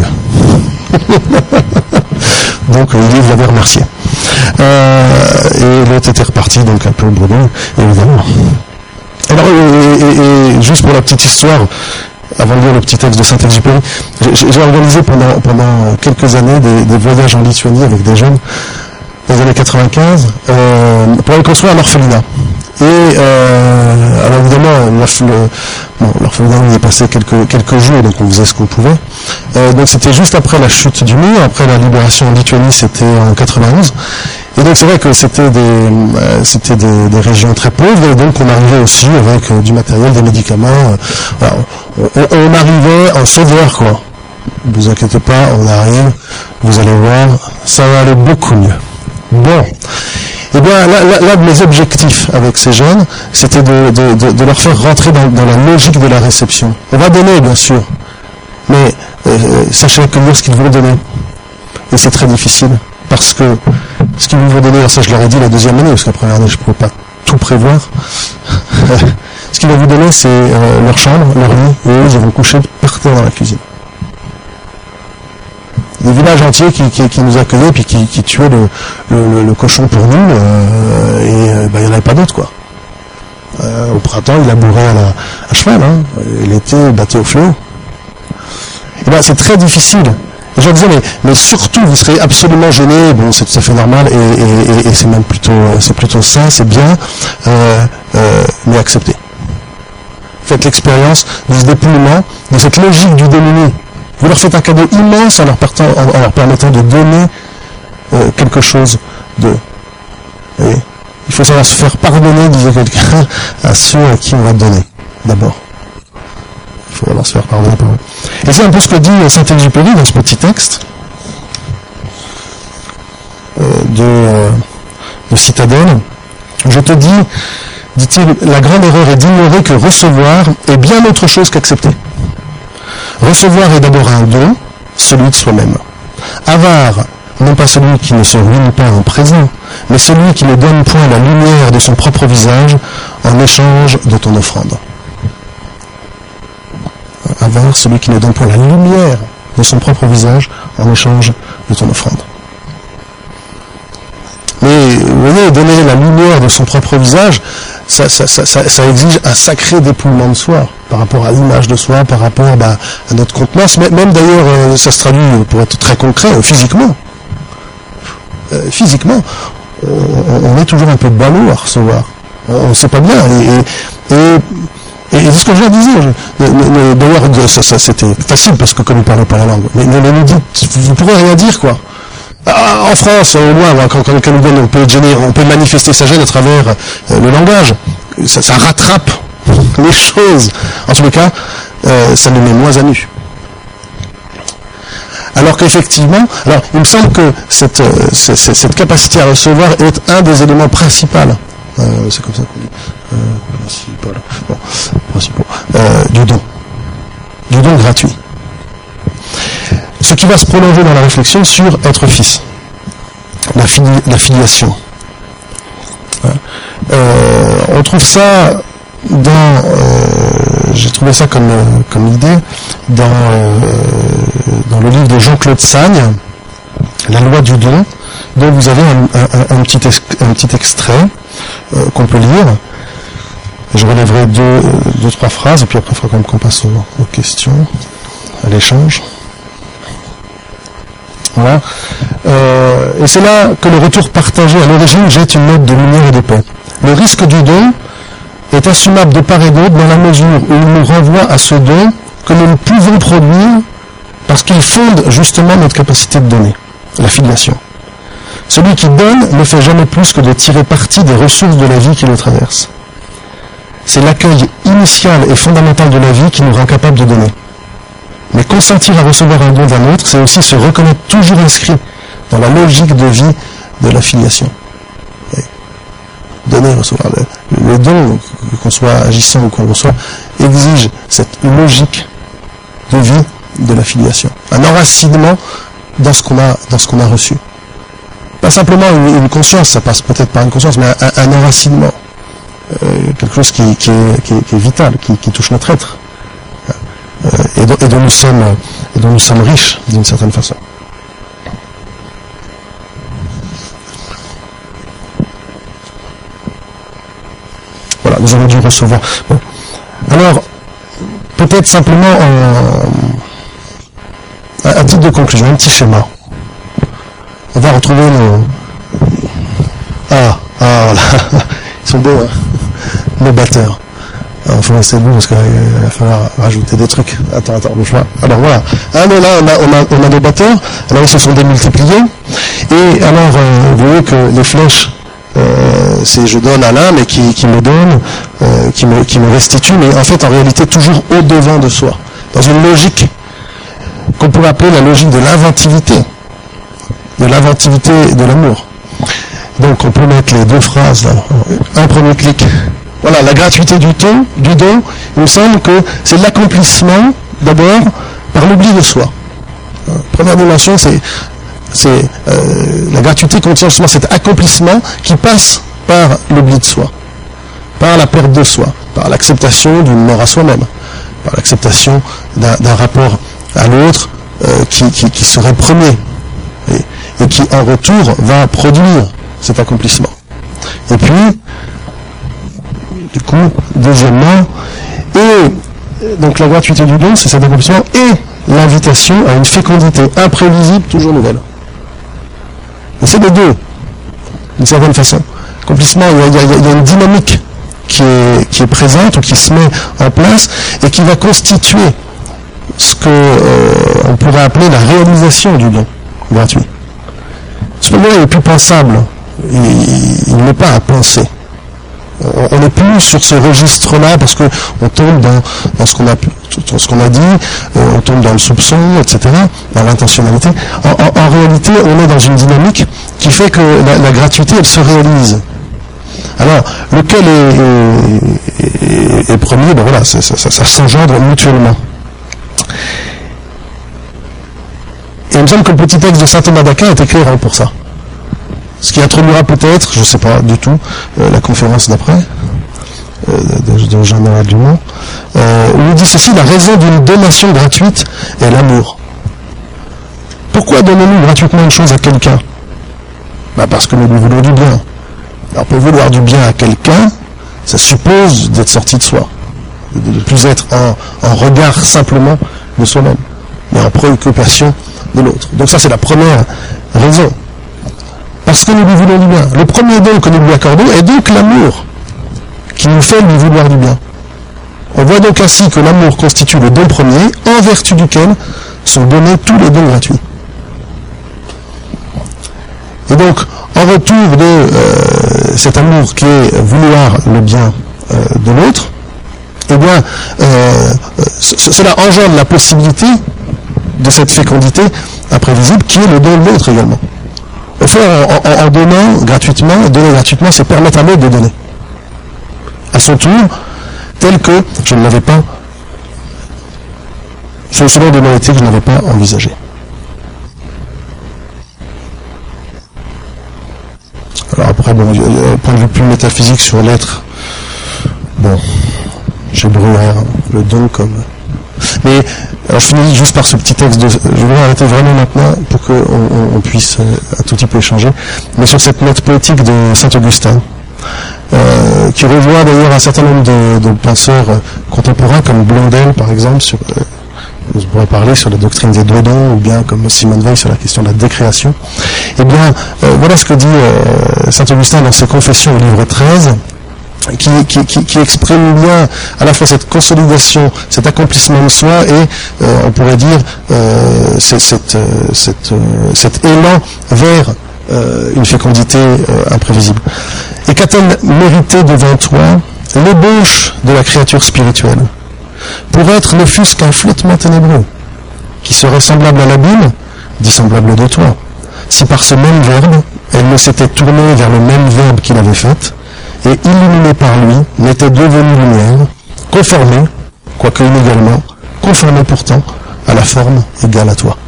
Donc il l'avait remercié. Euh, et l'autre était reparti, donc un peu au boudin, évidemment. Alors, et, et, et juste pour la petite histoire, avant de lire le petit texte de Saint-Exupéry, j'ai, j'ai organisé pendant, pendant quelques années des, des voyages en Lituanie avec des jeunes, dans les années quatre-vingt-quinze, euh, pour aller construire un orphelinat. Et euh, alors évidemment, le, bon, l'orphelinat on y est passé quelques, quelques jours, donc on faisait ce qu'on pouvait. Euh, donc c'était juste après la chute du mur, après la libération en Lituanie, c'était en quatre-vingt-onze. Et donc c'est vrai que c'était des, euh, c'était des, des régions très pauvres, et donc on arrivait aussi avec euh, du matériel, des médicaments. Euh, voilà, on, on arrivait en sauveur, quoi. Ne vous inquiétez pas, on arrive, vous allez voir, ça va aller beaucoup mieux. Bon. Eh bien, l'un de mes objectifs avec ces jeunes, c'était de, de, de, de leur faire rentrer dans, dans la logique de la réception. On va donner, bien sûr, mais euh, sachez accueillir ce qu'ils vont donner. Et c'est très difficile, parce que ce qu'ils vont donner, ça je leur ai dit la deuxième année, parce que la première année je ne pouvais pas tout prévoir. Ce qu'ils vont vous donner, c'est euh, leur chambre, leur lit, et eux, ils vont coucher par terre dans la cuisine. Des villages entiers qui, qui, qui nous accueillaient puis qui, qui tuaient le, le, le cochon pour nous euh, et ben, il n'y en avait pas d'autres, quoi. Euh, au printemps, il labourait à, la, à cheval, hein, et l'été, il battait au fléau. Et ben, c'est très difficile. Et je leur disais, mais, mais surtout, vous serez absolument gênés, bon, c'est tout à fait normal, et, et, et, et c'est même plutôt, c'est plutôt sain, c'est bien, euh, euh, mais acceptez. Faites l'expérience de ce dépouillement, de cette logique du démuni. Vous leur faites un cadeau immense en leur, partant, en, en leur permettant de donner euh, quelque chose de... Et il faut savoir se faire pardonner, disait quelqu'un, à ceux à qui on va donner, d'abord. Il faut savoir se faire pardonner par eux. Et c'est un peu ce que dit Saint-Exupéry dans ce petit texte euh, de, euh, de Citadelle. Je te dis, dit-il, la grande erreur est d'ignorer que recevoir est bien autre chose qu'accepter. Recevoir est d'abord un don, celui de soi-même. Avare, non pas celui qui ne se ruine pas en présent, mais celui qui ne donne point la lumière de son propre visage en échange de ton offrande. Avare, celui qui ne donne point la lumière de son propre visage en échange de ton offrande. Mais vous voyez, donner la lumière de son propre visage, ça, ça, ça, ça, ça exige un sacré dépouillement de soi, par rapport à l'image de soi, par rapport bah, à notre contenance. Même d'ailleurs, euh, ça se traduit, pour être très concret, euh, physiquement. Euh, physiquement, on, on est toujours un peu ballot à recevoir. On ne sait pas bien. Et, et, et, et c'est ce que je leur disais. Je, d'ailleurs, ça, ça, c'était facile, parce que comme ils ne parlaient pas la langue. Mais, mais, mais nous dites, vous ne pourrez rien dire, quoi. Ah, en France, au moins, quand, quand quelqu'un nous donne, on peut gêner, on peut manifester sa gêne à travers euh, le langage. Ça, ça rattrape les choses. En tous les cas, euh, ça nous met moins à nu. Alors qu'effectivement, alors il me semble que cette, euh, cette, cette capacité à recevoir est un des éléments principaux. Euh, c'est comme ça qu'on dit. Euh, principal. Bon, principaux. Euh, du don. Du don gratuit. Ce qui va se prolonger dans la réflexion sur être fils, la, fili- la filiation. Euh, on trouve ça dans, euh, j'ai trouvé ça comme, comme idée, dans, euh, dans le livre de Jean-Claude Sagne, La loi du don, dont vous avez un, un, un, petit, un petit extrait euh, qu'on peut lire. Je relèverai deux, deux, trois phrases, et puis après, il faudra qu'on passe aux, aux questions, à l'échange. Voilà. Euh, et c'est là que le retour partagé à l'origine jette une note de lumière et de paix. Le risque du don est assumable de part et d'autre dans la mesure où il nous renvoie à ce don que nous ne pouvons produire parce qu'il fonde justement notre capacité de donner, la filiation. Celui qui donne ne fait jamais plus que de tirer parti des ressources de la vie qui le traversent. C'est l'accueil initial et fondamental de la vie qui nous rend capable de donner. Mais consentir à recevoir un don d'un autre, c'est aussi se reconnaître toujours inscrit dans la logique de vie de la filiation. Donner, recevoir. Le, le don, qu'on soit agissant ou qu'on soit, exige cette logique de vie de la filiation. Un enracinement dans ce qu'on a, dans ce qu'on a reçu. Pas simplement une, une conscience, ça passe peut-être par une conscience, mais un, un enracinement. Euh, quelque chose qui, qui, est, qui, est, qui est vital, qui, qui touche notre être. Euh, et, dont, et, dont nous sommes, et dont nous sommes riches, d'une certaine façon. Voilà, nous avons dû recevoir. Bon. Alors, peut-être simplement un, un titre de conclusion, un petit schéma. On va retrouver nos... Ah, ah, voilà. Ils sont beaux, hein, nos batteurs. Il faut rester debout parce qu'il va falloir rajouter des trucs. Attends, attends, bouge pas. Alors voilà. Ah mais là, on a, on a, on a des batteurs. Alors ils se sont démultipliés. Et alors, euh, vous voyez que les flèches, euh, c'est je donne à l'un, mais qui, qui me donne, euh, qui me, qui me restitue, mais en fait, en réalité, toujours au-devant de soi. Dans une logique qu'on pourrait appeler la logique de l'inventivité. De l'inventivité de l'amour. Donc on peut mettre les deux phrases là. Un premier clic. Voilà, la gratuité du don, du don, il me semble que c'est l'accomplissement, d'abord, par l'oubli de soi. Euh, première dimension, c'est, c'est euh, la gratuité contient justement cet accomplissement qui passe par l'oubli de soi, par la perte de soi, par l'acceptation d'une mort à soi-même, par l'acceptation d'un, d'un rapport à l'autre euh, qui, qui, qui serait premier, et, et qui, en retour, va produire cet accomplissement. Et puis, du coup, deuxièmement, et donc la gratuité du don, c'est cet accomplissement, et l'invitation à une fécondité imprévisible, toujours nouvelle. Et c'est les deux, d'une certaine façon. Accomplissement, il y a, il y a, il y a une dynamique qui est, qui est présente, ou qui se met en place, et qui va constituer ce que euh, on pourrait appeler la réalisation du don gratuit. Ce moment-là est plus pensable, il, il n'est pas à penser. On n'est plus sur ce registre-là parce que on tombe dans, dans ce qu'on a, dans ce qu'on a dit, euh, on tombe dans le soupçon, et cetera, dans l'intentionnalité. En, en, en réalité, on est dans une dynamique qui fait que la, la gratuité, elle se réalise. Alors, lequel est, est, est, est premier, ben voilà, ça, ça, ça s'engendre mutuellement. Et il me semble que le petit texte de saint Thomas d'Aquin est éclairant pour ça. Ce qui introduira peut-être, je ne sais pas du tout, euh, la conférence d'après, euh, de, de Jean-Noël Dumont, euh, où il dit ceci: la raison d'une donation gratuite est l'amour. Pourquoi donnons-nous gratuitement une chose à quelqu'un? Ben parce que nous lui voulons du bien. Alors pour vouloir du bien à quelqu'un, ça suppose d'être sorti de soi, de ne plus être en, en regard simplement de soi-même, mais en préoccupation de l'autre. Donc ça, c'est la première raison. Parce que nous lui voulons du bien. Le premier don que nous lui accordons est donc l'amour qui nous fait lui vouloir du bien. On voit donc ainsi que l'amour constitue le don premier, en vertu duquel sont donnés tous les dons gratuits. Et donc, en retour de euh, cet amour qui est vouloir le bien euh, de l'autre, eh bien, euh, cela engendre la possibilité de cette fécondité imprévisible qui est le don de l'autre également. Au fond, en, en, en donnant gratuitement, donner gratuitement, c'est permettre à l'autre de donner. À son tour, tel que je ne l'avais pas, c'est selon des modalités que je n'avais pas envisagées. Alors après, bon, point de vue plus métaphysique sur l'être, bon, chez Breuer, le don comme... Mais alors je finis juste par ce petit texte, de, je vais arrêter vraiment maintenant pour qu'on on, on puisse euh, un tout petit peu échanger, mais sur cette note poétique de Saint-Augustin, euh, qui rejoint d'ailleurs un certain nombre de, de penseurs contemporains, comme Blondel par exemple, sur... Euh, on pourrait parler sur la doctrine des deux dons, ou bien comme Simone Weil sur la question de la décréation. Eh bien, euh, voilà ce que dit euh, Saint-Augustin dans ses Confessions au livre treize, qui, qui, qui, qui exprime bien à la fois cette consolidation, cet accomplissement de soi, et euh, on pourrait dire euh, cette, cette, cette, euh, cet élan vers euh, une fécondité euh, imprévisible. Et qu'a-t-elle mérité devant toi l'ébauche de la créature spirituelle, pour être ne fût-ce qu'un flottement ténébreux, qui serait semblable à l'abîme, dit semblable de toi, si par ce même verbe, elle ne s'était tournée vers le même verbe qu'il avait fait, et illuminée par lui, n'était devenue lumière, conformée, quoique inégalement, conformée pourtant à la forme égale à toi.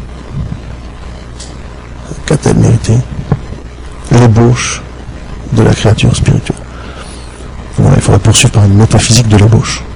Qu'a-t-elle mérité l'ébauche de la créature spirituelle? Voilà, il faudrait poursuivre par une métaphysique de l'ébauche.